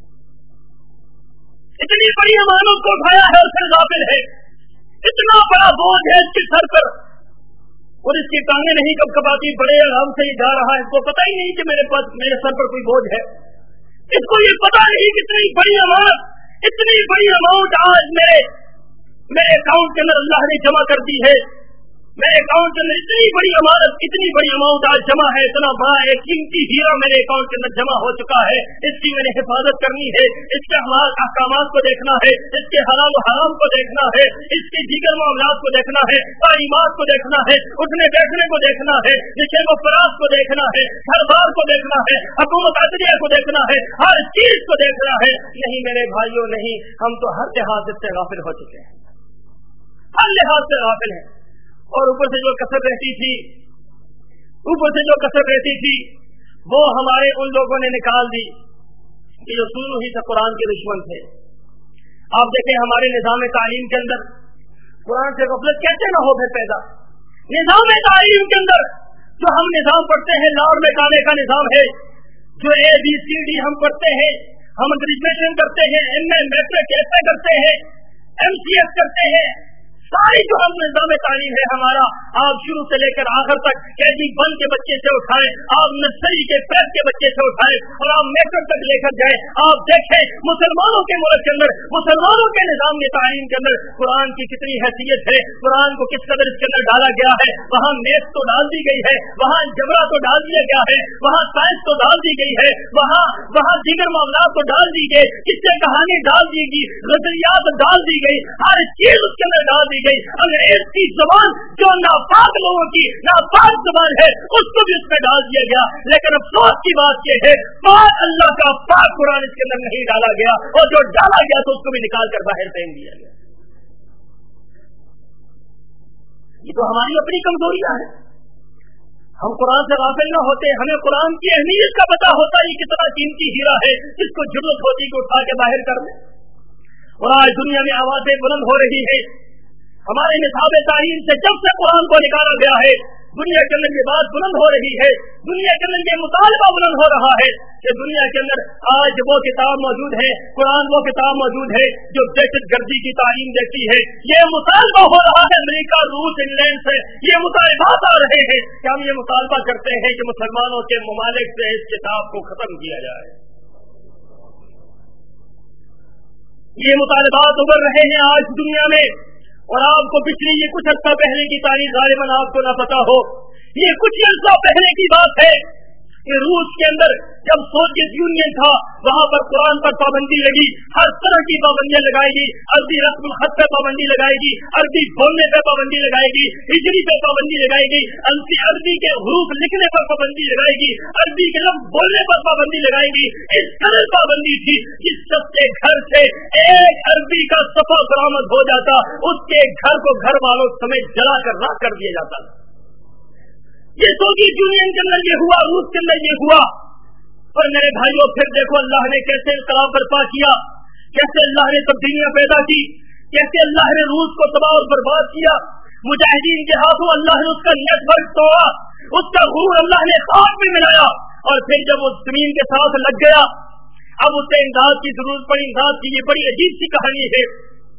اتنی بڑی امانت کو اٹھایا ہے اور پھر غافل ہے، اتنا بڑا بوجھ ہے اس کے سر پر، اور اس کی ٹانگیں نہیں کب کباتی، بڑے آرام سے ہی جا رہا ہے، اس کو پتہ ہی نہیں کہ میرے پاس میرے سر پر کوئی بوجھ ہے، اس کو یہ پتہ نہیں کتنی بڑی امانت، اتنی بڑی اماؤنٹ آج میرے میرے اکاؤنٹ کے اندر اللہ نے جمع کر دی ہے، میرے اکاؤنٹ کے اندر اتنی بڑی امانت، اتنی بڑی اماؤنٹ آج جمع ہے، اتنا بڑا ایک قیمتی ہیرا میرے اکاؤنٹ کے اندر جمع ہو چکا ہے، اس کی میں نے حفاظت کرنی ہے، اس کے احکامات کو دیکھنا ہے، اس کے حلال و حرام کو دیکھنا ہے، اس کے دیگر معاملات کو دیکھنا ہے، تعلیمات کو دیکھنا ہے، اٹھنے بیٹھنے کو دیکھنا ہے، نشے و فراز کو دیکھنا ہے، گھر بار کو دیکھنا ہے، حکومت عدلیہ کو دیکھنا ہے، ہر چیز کو دیکھنا ہے۔ نہیں میرے بھائیوں نہیں، ہم تو ہر لحاظ سے غافل ہو چکے ہیں، ہر لحاظ سے غافل ہیں، اور اوپر سے جو کسر رہتی تھی اوپر سے جو کسر رہتی تھی وہ ہمارے ان لوگوں نے نکال دی کہ جو شروع ہی سے قرآن کے دشمن تھے۔ آپ دیکھیں ہمارے نظام تعلیم کے اندر قرآن سے غفلت کیسے نہ ہو پھر پیدا، نظام تعلیم کے اندر جو ہم نظام پڑھتے ہیں لاڑ میں گانے کا نظام ہے، جو اے بی سی ڈی ہم پڑھتے ہیں، ہم گریجویشن کرتے ہیں، ایم اے میٹرک ایسے کرتے ہیں، ایم سی ایس کرتے ہیں، ساری جو ہم نظام تعلیم ہے ہمارا، آپ شروع سے لے کر آخر تک کے جی ون کے بچے سے اٹھائیں، آپ نرسری کے پیپ کے بچے سے اٹھائیں اور آپ میٹرک تک لے کر جائیں، آپ دیکھیں مسلمانوں کے ملک کے اندر، مسلمانوں کے نظام تعلیم کے اندر قرآن کی کتنی حیثیت ہے، قرآن کو کس قدر اس کے اندر ڈالا گیا ہے، وہاں میتھ تو ڈال دی گئی ہے، وہاں جبرا تو ڈال دیا گیا ہے، وہاں سائنس تو ڈال دی گئی ہے، وہاں وہاں دیگر معاملات تو ڈال دی گئی، قصے کہانی ڈال دی گئی، غزلیات ڈال دی گئی، ہر چیز اس کے اندر ڈال دی گئی، انگریز کی زبان جو ناپاک لوگوں کی ناپاک زبان ہے اس کو بھی اس میں ڈال دیا گیا، لیکن افسوس کی بات یہ ہے پاک اللہ کا پاک قرآن اس کے اندر نہیں ڈالا گیا، اور جو ڈالا گیا تو اس کو بھی نکال کر باہر پھینک دیا گیا۔ یہ تو ہماری اپنی کمزوریاں ہیں، ہم قرآن سے غافل نہ ہوتے، ہمیں قرآن کی اہمیت کا پتہ ہوتا یہ کتنا قیمتی ہیرا ہے، اس کو ضرورت ہوتی کہ اٹھا کے باہر کر دیں۔ اور آج دنیا میں آوازیں بلند ہو رہی ہے، ہمارے نصاب تعلیم سے جب سے قرآن کو نکالا گیا ہے دنیا کے اندر یہ بات بلند ہو رہی ہے، دنیا کے اندر یہ مطالبہ بلند ہو رہا ہے کہ دنیا کے اندر آج وہ کتاب موجود ہے، قرآن وہ کتاب موجود ہے جو دہشت گردی کی تعلیم دیتی ہے، یہ مطالبہ ہو رہا ہے امریکہ، روس، انگلینڈ سے یہ مطالبات آ رہے ہیں کہ ہم یہ مطالبہ کرتے ہیں کہ مسلمانوں کے ممالک سے اس کتاب کو ختم کیا جائے۔ یہ مطالبات ابھر رہے ہیں آج دنیا میں، اور آپ کو پچھلی یہ کچھ عرصہ پہلے کی تاریخ غالباً آپ کو نہ پتا ہو، یہ کچھ عرصہ پہلے کی بات ہے کہ روس کے اندر جب سوویت یونین تھا وہاں پر قرآن پر پابندی لگی، ہر طرح کی پابندیاں لگائے گی، عربی رسم الخط پہ پابندی لگائے گی، عربی بولنے پہ پابندی لگائے گی، ہجری پہ پابندی لگائے گی، عربی کے حروف لکھنے پر پابندی لگائے گی، عربی کے لفظ بولنے پر پابندی لگائے گی۔ اس طرح پابندی تھی جس شخص کے گھر سے ایک عربی کا صفحہ برآمد ہو جاتا اس کے گھر کو گھر والوں سمیت جلا کر راکھ کر دیا جاتا۔ یہ سوویت یونین کے اندر یہ ہوا، روس کے اندر یہ ہوا، اور میرے بھائیوں پھر دیکھو اللہ نے کیسے انقلاب برپا کیا، کیسے اللہ نے تبدیلیاں پیدا کی، کیسے اللہ نے روس کو تباہ اور برباد کیا، مجاہدین کے ہاتھوں اللہ نے اس کا نیٹ ورک توڑا، اس کا غرور اللہ نے خاک میں ملایا، اور پھر جب وہ زمین کے ساتھ لگ گیا اب اسے امداد کی ضرورت پڑی۔ امداد کی یہ بڑی عجیب سی کہانی ہے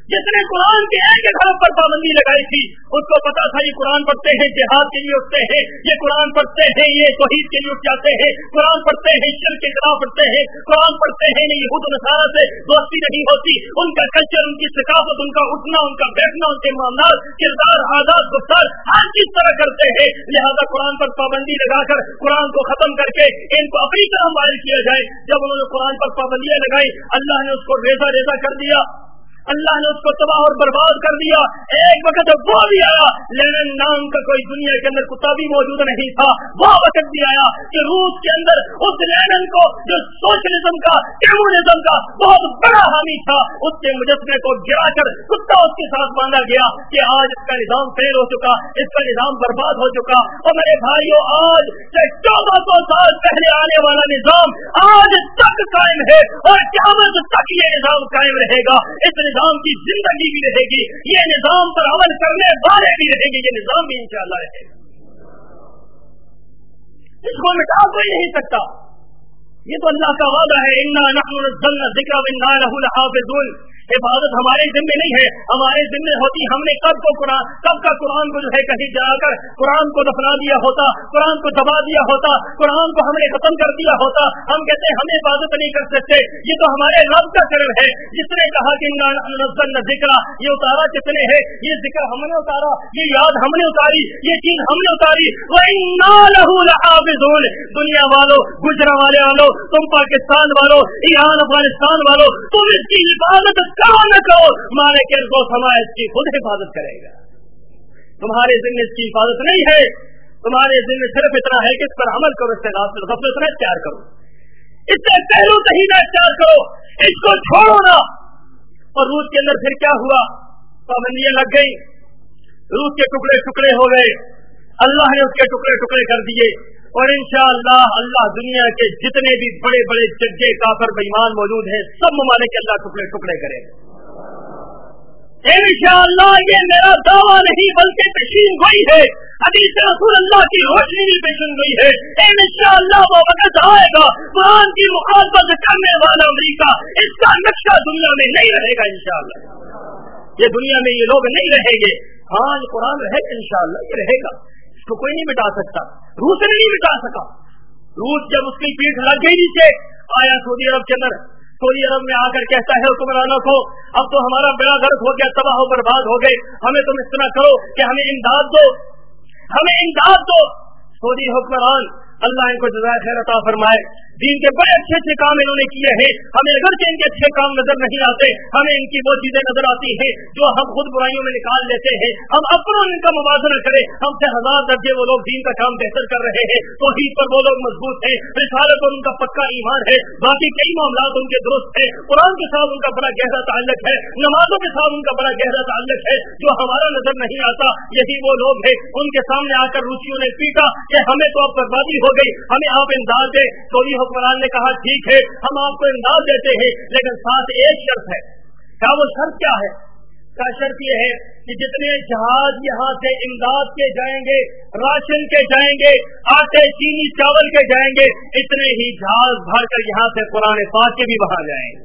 जिसने कुरान के एक एक हरफ पर पाबंदी लगाई थी उसको पता था ये कुरान पढ़ते हैं जिहाद के लिए उठते हैं, ये कुरान पढ़ते हैं ये तौहीद के लिए उठ जाते हैं, कुरान पढ़ते हैं शिर्क के खिलाफ उठते हैं, कुरान पढ़ते हैं नहीं यहूद नसारा से दोस्ती नहीं होती, उनका कल्चर, उनकी सकाफत, उनका उठना, उनका बैठना, उनके मामलात, किरदार, आदात, गुफ्तार हर चीज तरह करते हैं। लिहाजा कुरान पर पाबंदी लगाकर कुरान को खत्म करके इनको अपनी तरह मायल किया जाए। जब उन्होंने कुरान पर पाबंदियां लगाई अल्लाह ने उसको रेजा रेजा कर दिया, अल्लाह ने उसको तबाह और बर्बाद कर दिया। एक वक्त वो भी आया, लेनिन नाम का कोई दुनिया के अंदर कुत्ता भी मौजूद नहीं था, वो वक्त भी आया कि रूस के अंदर उस लेनिन को जो सोशलिज्म का, कम्युनिज्म का बहुत बड़ा हामी था, उसके मुजस्मे को गिराकर कुत्ता उसके साथ बांधा गया कि आज इसका निजाम फेल हो चुका, इसका निजाम बर्बाद हो चुका। और मेरे भाइयों, आज से चौदह सौ साल पहले आने वाला निजाम आज तक कायम है और क़यामत तक ये निजाम कायम रहेगा। इस निजाम की जिंदगी भी रहेगी, ये निजाम पर अमल करने वाले भी रहेंगे, ये निजाम भी इंशाअल्लाह रहेगा। इसको मिटा कोई नहीं सकता, ये तो अल्लाह का वादा है, इन्ना नहनु नज़्ज़लना ज़िक्रा व इन्ना लहु लहाफ़िज़ून। इबादत हमारे जिम्मे नहीं है, हमारे जिम्मे होती हमने कब को कुरान कब का कुरान को जो है कहीं जाकर कुरान को दफना दिया होता, कुरान को दबा दिया होता, कुरान को हमने खत्म कर दिया होता। हम कहते हैं हम इबादत नहीं कर सकते, ये तो हमारे रब का करम है जिसने कहा कि नज़्ज़लना ज़िक्रा, ये उतारा किसने है, ये जिक्र हमने उतारा, ये याद हमने उतारी, ये चीज हमने उतारी। व इन्ना लहु लहाफ़िज़ून। दुनिया वालों, गुजरावाले वालों, तुम पाकिस्तान वालों, ईरान अफगानिस्तान वालों, तुम इसकी इबादत करो न करो, मारे के को समाज इसकी खुद हिफाजत करेगा। तुम्हारे जिम्मे इसकी हिफाजत नहीं है, तुम्हारे जिम्मे सिर्फ इतना है कि इस पर अमल करो, इससे गफलत न इख्तियार करो, इससे पहलू सही न इख्तियार करो, इसको छोड़ो ना। और रूस के अंदर फिर क्या हुआ, पाबंदियां लग गई, रूस के टुकड़े टुकड़े हो गए, अल्लाह ने उसके टुकड़े टुकड़े कर दिए। और इंशाअल्लाह अल्लाह दुनिया के जितने भी बड़े बड़े जज्जे काफिर बेईमान मौजूद हैं सब ममालिक के अल्लाह टुकड़े टुकड़े करेगा इंशाअल्लाह। ये मेरा दावा नहीं बल्कि पेशीन गोई है, हदीस रसूल अल्लाह की रोशनी भी पेशीन गोई है। इंशाअल्लाह वो वक्त आएगा कुरान की मुखालफत करने वाला अमेरिका, इसका नक्शा दुनिया में नहीं रहेगा इंशाअल्लाह। ये दुनिया में ये लोग नहीं रहेंगे। हाँ, ये कुरान रहेगा इंशाअल्लाह, ये रहेगा, तो कोई नहीं मिटा सकता। रूस ने नहीं मिटा सका। रूस जब उसकी पीठ लग गई नीचे, आया सऊदी अरब के अंदर, सऊदी अरब में आकर कहता है हुक्मरानों को, अब तो हमारा बेड़ा गर्क हो गया, तबाह बर्बाद हो गए, हमें तुम इस तरह करो कि हमें इमदाद दो, हमें इमदाद दो। सऊदी हुक्मरान अल्लाह इनको जज़ाए खैर अता फरमाए, दीन के बड़े अच्छे अच्छे काम इन्होंने किए हैं। हमें अगरचे इनके अच्छे काम नजर नहीं आते, हमें इनकी वो चीजें नजर आती हैं जो हम खुद बुराइयों में निकाल लेते हैं। हम अपनों इनका मुवाज़ना करें, हमसे हजार दर्जे वो लोग दीन का काम बेहतर कर रहे हैं, तौहीद पर वो लोग मजबूत हैं, रिसालत पर उनका पक्का ईमान है, बाकी कई मामलात उनके दुरुस्त है, कुरान के साथ उनका बड़ा गहरा ताल्लुक है, नमाजों के साथ उनका बड़ा गहरा ताल्लुक है, जो हमारा नजर नहीं आता। यही वो लोग हैं, उनके सामने आकर रूसियों ने पीटा कि हमें तो अब बर्बादी हो गई, हमें आप इमदाद दें। सऊदी हुक्मरान ने कहा ठीक है हम आपको इमदाद देते हैं, लेकिन साथ एक शर्त है। क्या वो शर्त क्या है? क्या शर्त यह है कि जितने जहाज यहाँ से इमदाद के जाएंगे, राशन के जाएंगे, आटे चीनी चावल के जाएंगे, इतने ही जहाज भरकर यहाँ से कुरान पाक के भी वहां जाएंगे।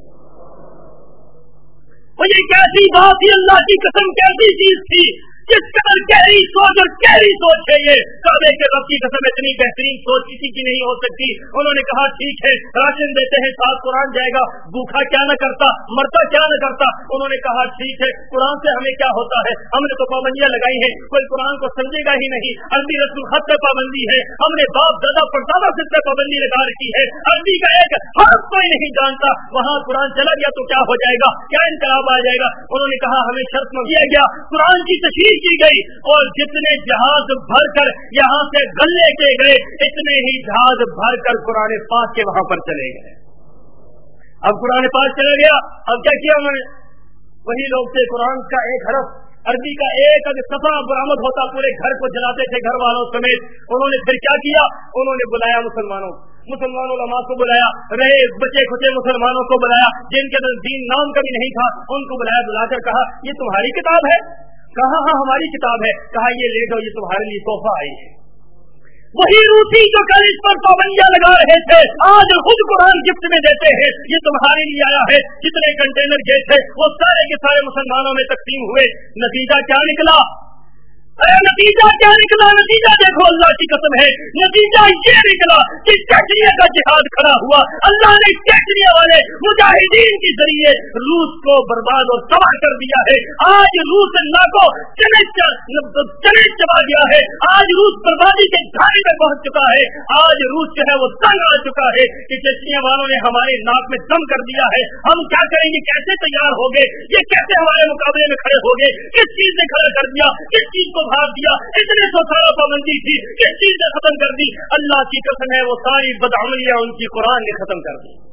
तो ये कैसी बात थी, अल्लाह की कसम कैसी चीज थी, किस कदर गहरी सोच और गहरी सोच है ये। काबे के रब की कसम इतनी बेहतरीन सोच किसी की नहीं हो सकती। उन्होंने कहा ठीक है राशन देते हैं, साथ कुरान जाएगा, भूखा क्या न करता, मरता क्या न करता। उन्होंने कहा ठीक है, कुरान से हमें क्या होता है, हमने तो पाबंदियां लगाई हैं, कोई कुरान को समझेगा ही नहीं। अरबी रस्म खत पे पाबंदी है, हमने बाप दादा परदादा से पाबंदी लगा रखी है, अरबी का एक हर्फ कोई नहीं जानता, वहां कुरान चला गया तो क्या हो जाएगा, क्या इनकलाब आ जाएगा। उन्होंने कहा हमें शर्त में दिया गया, कुरान की तशरीह की गई और जितने जहाज भरकर यहाँ से गले के गए, इतने ही जहाज भरकर कुरान पाक के वहां पर चले गए। अब कुरान पाक चला गया, अब क्या किया उन्होंने, वही लोग थे, कुरान का एक हरफ, अरबी का एक अगर सफा बरामद होता पूरे घर को जलाते थे, घर वालों समेत। उन्होंने फिर क्या किया, उन्होंने बुलाया मुसलमानों मुसलमानों लमा को बुलाया, रहे बचे खुचे मुसलमानों को बुलाया, जिनके अंदर दीन नाम का भी नहीं था, उनको बुलाया, बुलाकर कहा ये तुम्हारी किताब है? कहा हाँ हमारी किताब है। कहा ये ले जाओ, ये तुम्हारे लिए तोहफा आई है। وہی روسی جو کل اس پر پابندیاں لگا رہے تھے آج خود قرآن گفٹ میں دیتے ہیں یہ تمہارے لیے آیا ہے. جتنے کنٹینر گئے تھے وہ سارے کے سارے مسلمانوں میں تقسیم ہوئے. نتیجہ کیا نکلا؟ ارے نتیجہ کیا نکلا؟ نتیجہ دیکھو اللہ کی قسم ہے. نتیجہ یہ نکلا کہ چچنیا کا جہاد کھڑا ہوا. اللہ نے چچنیا والے مجاہدین کے ذریعے روس کو برباد اور تباہ کر دیا ہے. آج روس اللہ کو چنے چبا دیا ہے. آج روس بربادی کے گھاٹے میں پہنچ چکا ہے. آج روس جو ہے وہ تنگ آ چکا ہے کہ چچنیا والوں نے ہمارے ناک میں دم کر دیا ہے. ہم کیا کریں گے؟ کیسے تیار ہو گئے؟ یہ کیسے ہمارے مقابلے میں کھڑے ہو گئے؟ کس چیز نے کھڑا کر دیا؟ کس چیز کو بھاگ دیا؟ اتنے تو سارا پابندی تھی کس چیز نے ختم کر دی؟ اللہ کی قسم ہے وہ ساری بدعملیاں ان کی قرآن نے ختم کر دی.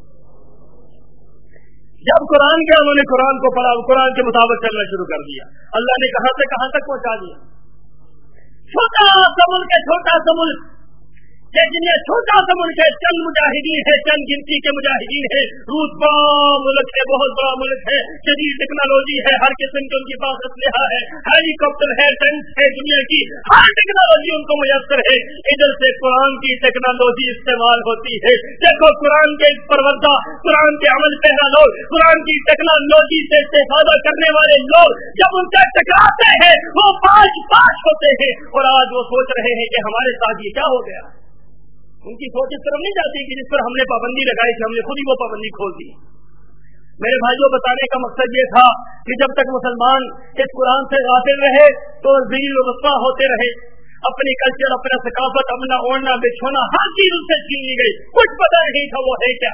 جب قرآن کے انہوں نے قرآن کو پڑھا قرآن کے مطابق چلنا شروع کر دیا. اللہ نے کہاں سے کہاں تک پہنچا دیا. چھوٹا سا ملک ہے چھوٹا سا ملک لیکن یہ چھوٹا سا ملک ہے. چند مجاہدین ہے چند گنتی کے مجاہدین ہے. روس بڑا ملک ہے بہت بڑا ملک ہے. جدید ٹیکنالوجی ہے ہر قسم کے ان کے پاس اسلحہ ہے. ہیلی کاپٹر ہے ٹینک ہے دنیا کی ہر ٹیکنالوجی ان کو میسر ہے. ادھر سے قرآن کی ٹیکنالوجی استعمال ہوتی ہے. دیکھو قرآن کے پروردہ قرآن کے عمل پیرا لوگ قرآن کی ٹیکنالوجی سے استفادہ کرنے والے لوگ جب ان سے ٹکراتے ہیں وہ پانچ پانچ ہوتے ہیں. اور آج وہ سوچ رہے ہیں کہ ہمارے ساتھ یہ کیا ہو گیا. ان کی سوچ اس طرح نہیں جاتی کہ جس پر ہم نے پابندی لگائی تھی ہم نے خود ہی وہ پابندی کھول دی. میرے بھائیوں بتانے کا مقصد یہ تھا کہ جب تک مسلمان اس قرآن سے غافل رہے تو ذلیل و رسوا ہوتے رہے. اپنی کلچر اپنا ثقافت اپنا اوڑھنا بچھونا ہر چیز ان سے چھین لی گئی. کچھ پتہ نہیں تھا وہ ہے کیا.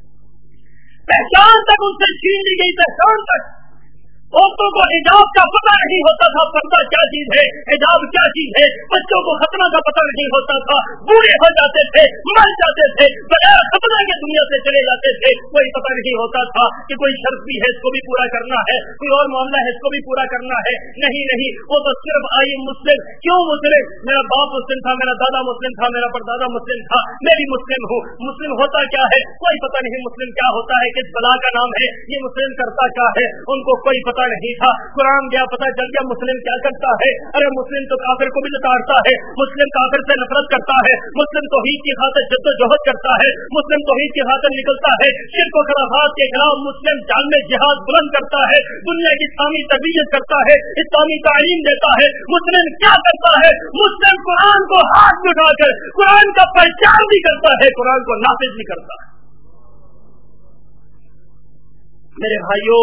پہچان تک ان سے چھین لی گئی. پہچان تک عورتوں کو حجاب کا پتہ نہیں ہوتا تھا. پردہ کیا چیز ہے حجاب کیا چیز ہے. بچوں کو ختنہ کا پتہ نہیں ہوتا تھا. بوڑھے ہو جاتے تھے مر جاتے تھے بغیر ختنہ کے دنیا سے چلے جاتے تھے. کوئی پتہ نہیں ہوتا تھا کہ کوئی شرط بھی ہے اس کو بھی پورا کرنا ہے کوئی اور معاملہ ہے اس کو بھی پورا کرنا ہے. نہیں نہیں وہ تو صرف آئی مسلم. کیوں مسلم؟ میرا باپ مسلم تھا میرا دادا مسلم تھا میرا پردادا مسلم تھا میں بھی مسلم ہوں. مسلم ہوتا کیا ہے کوئی پتہ نہیں. مسلم کیا ہوتا ہے کس بلا کا نام ہے یہ مسلم کرتا کیا ہے ان کو کوئی پتہ نہیں تھا. قرآن گیا پتہ چل گیا مسلم کیا کرتا ہے. ارے مسلم تو کافر کو بھی لتاڑتا ہے. مسلم کافر سے نفرت کرتا ہے. مسلم توحید کی خاطر جدوجہد کرتا ہے. مسلم توحید کی خاطر نکلتا ہے. شرک و خرافات کے خلاف مسلم جان میں جہاد بلند کرتا ہے. دنیا کی اسلامی تربیت کرتا ہے اسلامی تعلیم دیتا ہے. مسلم کیا کرتا ہے؟ مسلم قرآن کو ہاتھ میں اٹھا کر قرآن کا پہچان بھی کرتا ہے قرآن کو نافذ بھی کرتا ہے. میرے بھائیوں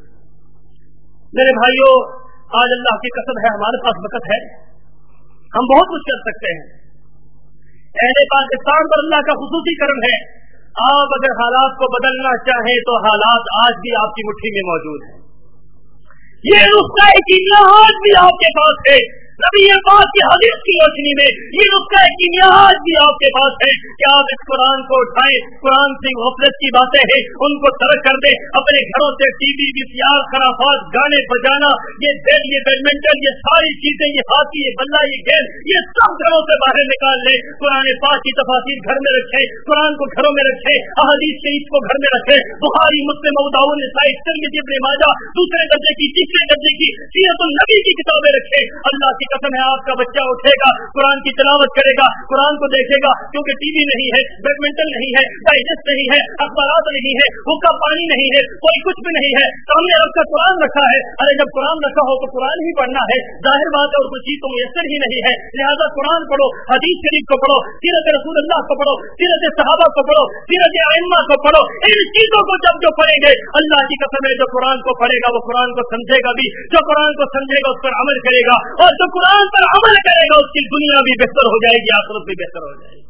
میرے بھائیوں آج اللہ کی قسم ہے ہمارے پاس وقت ہے ہم بہت کچھ کر سکتے ہیں. اہل پاکستان پر اللہ کا خصوصی کرم ہے. آپ اگر حالات کو بدلنا چاہیں تو حالات آج بھی آپ کی مٹھی میں موجود ہیں. یہ نسخہ کیمیا آج بھی آپ کے پاس ہے. نبی پاک کی حدیث کی روشنی میں یہ نسخہ کیمیا آج بھی آپ کے پاس ہے کہ آپ اس قرآن کو اٹھائیں. قرآن سے غفلت کی باتیں ہیں ان کو ترک کر دیں. اپنے گھروں سے ٹی وی وی سی آر خرافات گانے بجانا یہ بیل یہ بیڈمنٹن یہ ساری چیزیں یہ ہاکی یہ بلہ یہ گیند یہ سب گھروں سے باہر نکال لیں. قرآن پاک کی تفاسیر گھر میں رکھیں. قرآن کو گھروں میں رکھیں. احادیث شریف کو گھر میں رکھیں. بخاری مسلم ابو داؤد نسائی ترمذی ابن ماجہ دوسرے درجے کی تیسرے درجے کی سیرت النبی کی کتابیں رکھیں. اللہ کی قسم ہے آپ کا بچہ اٹھے گا قرآن کی تلاوت کرے گا قرآن کو دیکھے گا کیونکہ ٹی وی نہیں ہے بیڈمنٹن نہیں ہے ڈائجسٹ نہیں ہے اخبارات نہیں ہے حقہ پانی نہیں ہے کوئی کچھ بھی نہیں ہے. سامنے آپ کا قرآن رکھا ہے. ارے جب قرآن رکھا ہو تو قرآن ہی پڑھنا ہے. ظاہر بات ہے اور کوئی چیز تو میسر ہی نہیں ہے. لہذا قرآن پڑھو حدیث شریف کو پڑھو سیرت رسول اللہ کو پڑھو سیرت صحابہ کو پڑھو سیرت ائمہ کو پڑھو. ان چیزوں کو جب جو پڑھیں گے اللہ کی قسم ہے جو قرآن کو پڑھے گا وہ قرآن کو سمجھے گا بھی. جو قرآن کو سمجھے گا اس پر عمل کرے گا اور جو قرآن پر عمل کرے گا اس کی دنیا بھی بہتر ہو جائے گی آخرت بھی بہتر ہو جائے گی.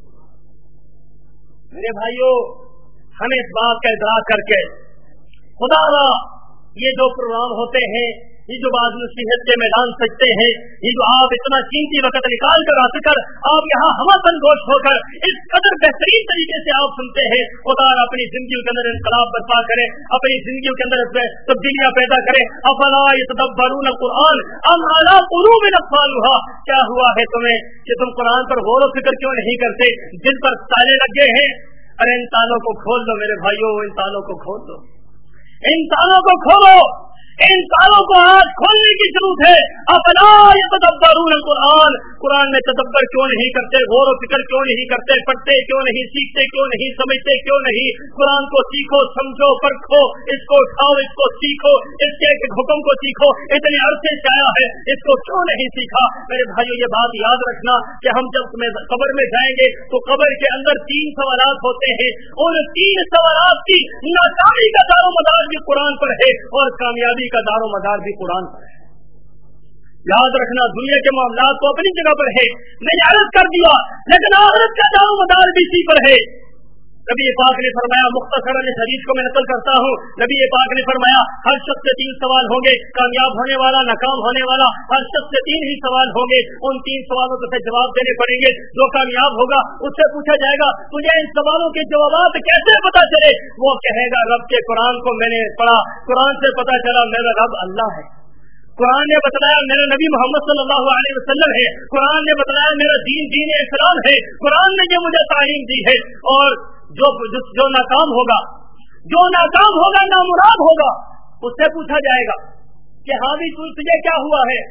میرے بھائیوں ہمیں اس بات کا ادراک کر کے خدا را یہ جو پروگرام ہوتے ہیں یہ جو بعض نصیحت کے میدان سجتے ہیں یہ جو آپ اتنا قیمتی وقت نکال کر آ کر آپ یہاں ہوا سنگوش ہو کر اس قدر بہترین طریقے سے آپ سنتے ہیں خدا اپنی زندگیوں کے اندر انقلاب برپا کرے اپنی زندگیوں کے اندر تبدیلیاں پیدا کرے. افلا یتدبرون القرآن ام علی قلوب اقفالها. کیا ہوا ہے تمہیں کہ تم قرآن پر غور و فکر کیوں نہیں کرتے؟ دل پر تالے لگے ہیں. ارے ان تالوں کو کھول دو میرے بھائیوں ان تالوں کو کھول دو ان تالوں کو کھولو. ان تالوں کو آج کھولنے کی ضرورت ہے. افلا یتدبرون القرآن कुरान में तदब्बर क्यों नहीं करते, गौर व फिक्र क्यों नहीं करते, पढ़ते क्यों नहीं, सीखते क्यों नहीं, समझते क्यों नहीं? कुरान को सीखो, समझो, परखो, इसको उठाओ, इसको सीखो, इसके एक हुक्म को सीखो। इतने अरसे से आया है, इसको क्यों नहीं सीखा? मेरे भाइयों, ये बात याद रखना कि हम जब कब्र में जाएंगे तो कब्र के अंदर तीन सवालात होते हैं, और तीन सवालात की नाकामी का दारोमदार भी कुरान पर है और कामयाबी का दारोमदार भी कुरान पर है। याद रखना, दुनिया के मामलात तो अपनी जगह पर है, मैंने अर्ज कर दिया, लेकिन आखिरत का दारोमदार भी इसी पर है। नबी पाक ने फरमाया, मुख्तसरन इस हदीस को मैं नकल करता हूँ, नबी पाक ने फरमाया हर शख्स से तीन सवाल होंगे, कामयाब होने वाला, नाकाम होने वाला, हर शख्स से तीन ही सवाल होंगे। उन तीन सवालों के जवाब देने पड़ेंगे। जो कामयाब होगा उससे पूछा जाएगा, तुझे इन सवालों के जवाब कैसे पता चले? वो कहेगा, रब के कुरान को मैंने पढ़ा, कुरान से पता चला मेरा रब अल्लाह है, कुरान ने बतलाया मेरा नबी मोहम्मद सल्लल्लाहु अलैहि वसल्लम है, कुरान ने बतलाया मेरा दीन दीन इस्लाम है, कुरान ने जो मुझे तालीम दी है। और जो जो, जो नाकाम होगा, जो नाकाम होगा, नामुराद होगा, उससे पूछा जाएगा कि हाँ भी तू, तुझे क्या हुआ है,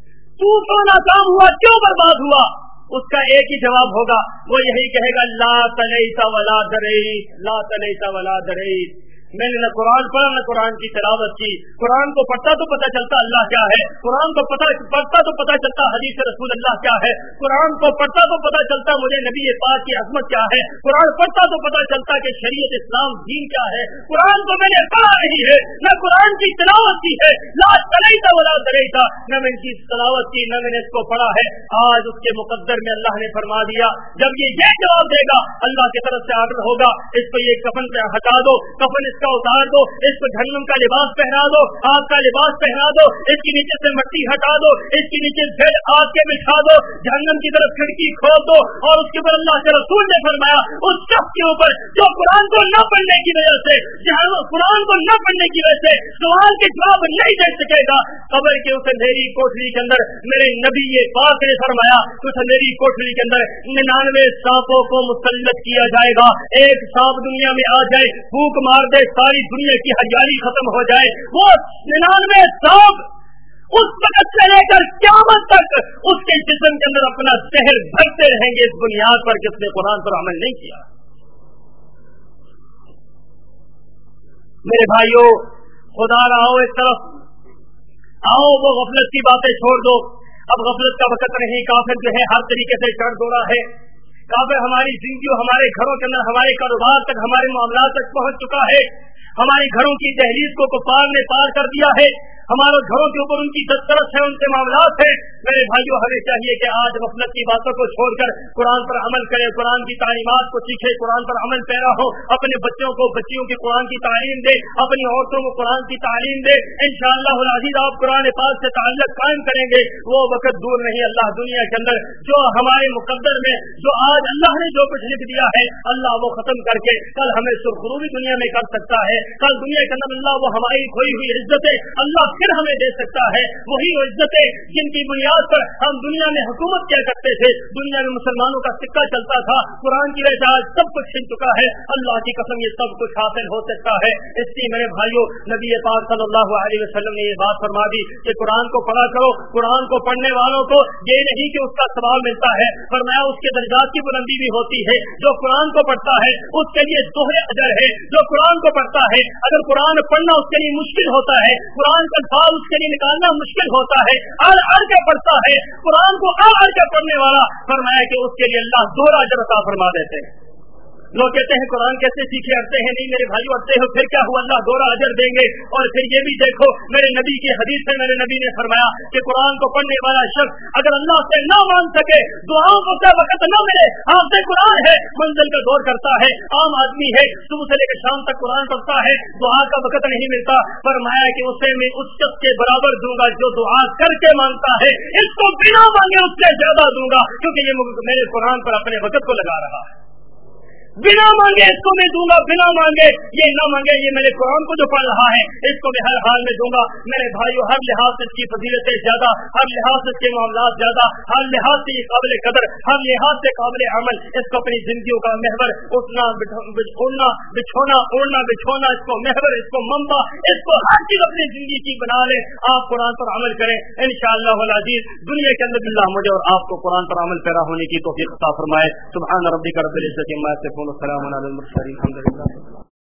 तू क्यों नाकाम हुआ, क्यों बर्बाद हुआ? उसका एक ही जवाब होगा, वो यही कहेगा, ला तलैता वला दरैत, ला तलैता वला दरैत। मैंने न कुरान पढ़ा न कुरान की तिलावत की। कुरान को पढ़ता तो पता चलता अल्लाह क्या है, कुरान को पता पढ़ता तो पता चलता हदीस रसूल अल्लाह क्या है, कुरान को पढ़ता तो पता चलता मुझे नबी पाक की अज़मत क्या है, कुरान पढ़ता तो पता चलता कि शरीयत इस्लाम दीन क्या है। कुरान को मैंने पढ़ा नहीं है, न कुरान की तिलावत की है, ला तलैता वला दरैता, न मैंने इसकी तिलावत की, न मैंने इसको पढ़ा है। आज उसके मुकद्दर में अल्लाह ने फरमा दिया, जब ये ये जवाब देगा, अल्लाह की तरफ से आर्डर होगा, इसको ये कफन पे हटा दो, कफन का उतार दो, इसको जहन्नम का लिबास पहना दो, आग का लिबास पहना दो, इसके नीचे से मिट्टी हटा दो, इसके नीचे भेड़ आग के बिछा दो, जहन्नम की तरफ खिड़की खोल दो। और उसके ऊपर अल्लाह के रसूल ने फरमाया, उस शख्स के ऊपर जो कुरान को न पढ़ने की वजह से, कुरान को न पढ़ने की वजह से सवाल के जवाब नहीं दे सकेगा, कब्र के उस अंधेरी कोठरी के अंदर मेरे नबी ये पाक ने फरमाया, उस अंधेरी कोठरी के अंदर निन्यानवे सांपों को मुसल्लत किया जाएगा। एक सांप दुनिया में आ जाए, फूंक मार दे, सारी दुनिया की हरियाली खत्म हो जाए, वो निन्यानवे सांप उस वक्त से लेकर क़यामत तक उसके जिस्म के अंदर अपना जहर भरते रहेंगे, इस बुनियाद पर जिसने कुरान पर अमल नहीं किया। मेरे भाइयों, खुदा आओ इस तरफ आओ, वो गफलत की बातें छोड़ दो। अब गफलत का वक्त नहीं, काफिर जो है हर तरीके से चढ़ दौड़ा है, काफिर हमारी जिंदगी, हमारे घरों के अंदर, हमारे कारोबार तक, हमारे मामलात तक पहुंच चुका है। हमारे घरों की दहलीज को कुफार ने पार कर दिया है, हमारे घरों के ऊपर उनकी दस्तरस है, उनके मामलात है। मेरे भाइयों, हमें चाहिए कि आज गफलत की बातों को छोड़कर कुरान पर अमल करें, कुरान की तालीमात को सीखे, कुरान पर अमल पैरा हो, अपने बच्चों को बच्चियों की कुरान की तालीम दे, अपनी औरतों को कुरान की तालीम दे। इंशाअल्लाह अज़ीज़ आप कुरान पाक से ताल्लुक कायम करेंगे, वो वक्त दूर नहीं। अल्लाह दुनिया के अंदर जो हमारे मुकद्दर में, जो आज अल्लाह ने जो कुछ लिख दिया है, अल्लाह वो खत्म करके कल हमें सुरखरूबी दुनिया में कर सकता है। कल दुनिया के अंदर अल्लाह वो हमारी खोई हुई इज्जतें अल्लाह फिर हमें दे सकता है, वही इज्जतें जिनकी बुनियाद पर हम दुनिया में हुकूमत किया करते थे, दुनिया में मुसलमानों का सिक्का चलता था, कुरान की वजह आज सब कुछ छिन चुका है। अल्लाह की कसम, ये सब कुछ हासिल हो सकता है। इसलिए मेरे भाइयों, नबी पाक सल्लल्लाहु अलैहि वसल्लम ने ये बात फरमा दी कि कुरान को पढ़ा करो। कुरान को पढ़ने वालों को ये नहीं कि उसका सवाब मिलता है, फरमाया उसके दर्जात की बुलंदी भी होती है। जो कुरान को पढ़ता है उसके लिए दोहरे अजर है। जो कुरान को पढ़ता है, अगर कुरान पढ़ना उसके लिए मुश्किल होता है, कुरान का अल्फाज उसके लिए निकालना मुश्किल होता है, अड़ अड़ के पढ़ता है कुरान को, अड़ अड़ के पढ़ने वाला, फरमाया कि उसके लिए अल्लाह दोहरा अजर अता फरमा देते हैं। लोग कहते हैं कुरान कैसे सीखे, अड़ते हैं नहीं। मेरे भाई अड़ते हो, फिर क्या हुआ, अल्लाह दोहरा अजर देंगे। और फिर ये भी देखो, मेरे नबी की हदीस है, मेरे नबी ने फरमाया कि कुरान को पढ़ने वाला शख्स अगर अल्लाह से न मान सके, दुआओं को वक्त न मिले, हाथ से कुरान है, मंजिल का दौर करता है, आम आदमी है, सुबह से लेकर शाम तक कुरान पढ़ता है, दुआ का वक्त नहीं मिलता, फरमाया कि उसे मैं उस शख्स के बराबर दूंगा जो दुआ करके मांगता है, इसको बिना मांगे उससे ज्यादा दूंगा, क्योंकि ये मेरे कुरान पर अपने वक्त को लगा रहा है। बिना मांगे इसको मैं दूंगा, बिना मांगे ये न मांगे, ये मेरे कुरान को जो पढ़ रहा है इसको मैं हर हाल में दूंगा। मेरे भाइयों, हर लिहाज से इसकी फजीलतें ज्यादा, हर लिहाज से इसके मामलात ज्यादा, हर लिहाज से ये काबिल कदर, हर लिहाज से काबिल अमल। इसको अपनी जिंदगियों का महवर उठना उड़ना बिछोना उड़ना बिछोना, इसको महवर, इसको मंबा, इसको हर चीज अपनी जिंदगी की बना ले। आप कुरान पर अमल करें, इंशाअल्लाह अल अज़ीज़ दुनिया के अंदर बिल्लाह मुझे और आपको कुरान पर अमल पैरा होने की तौफीक अता फरमाए। सुब्हान रब्बिका रब्बिल इज्जति अम्मा यसिफून, वस्सलामुन अलल मुरसलीन, अल्हम्दुलिल्लाह।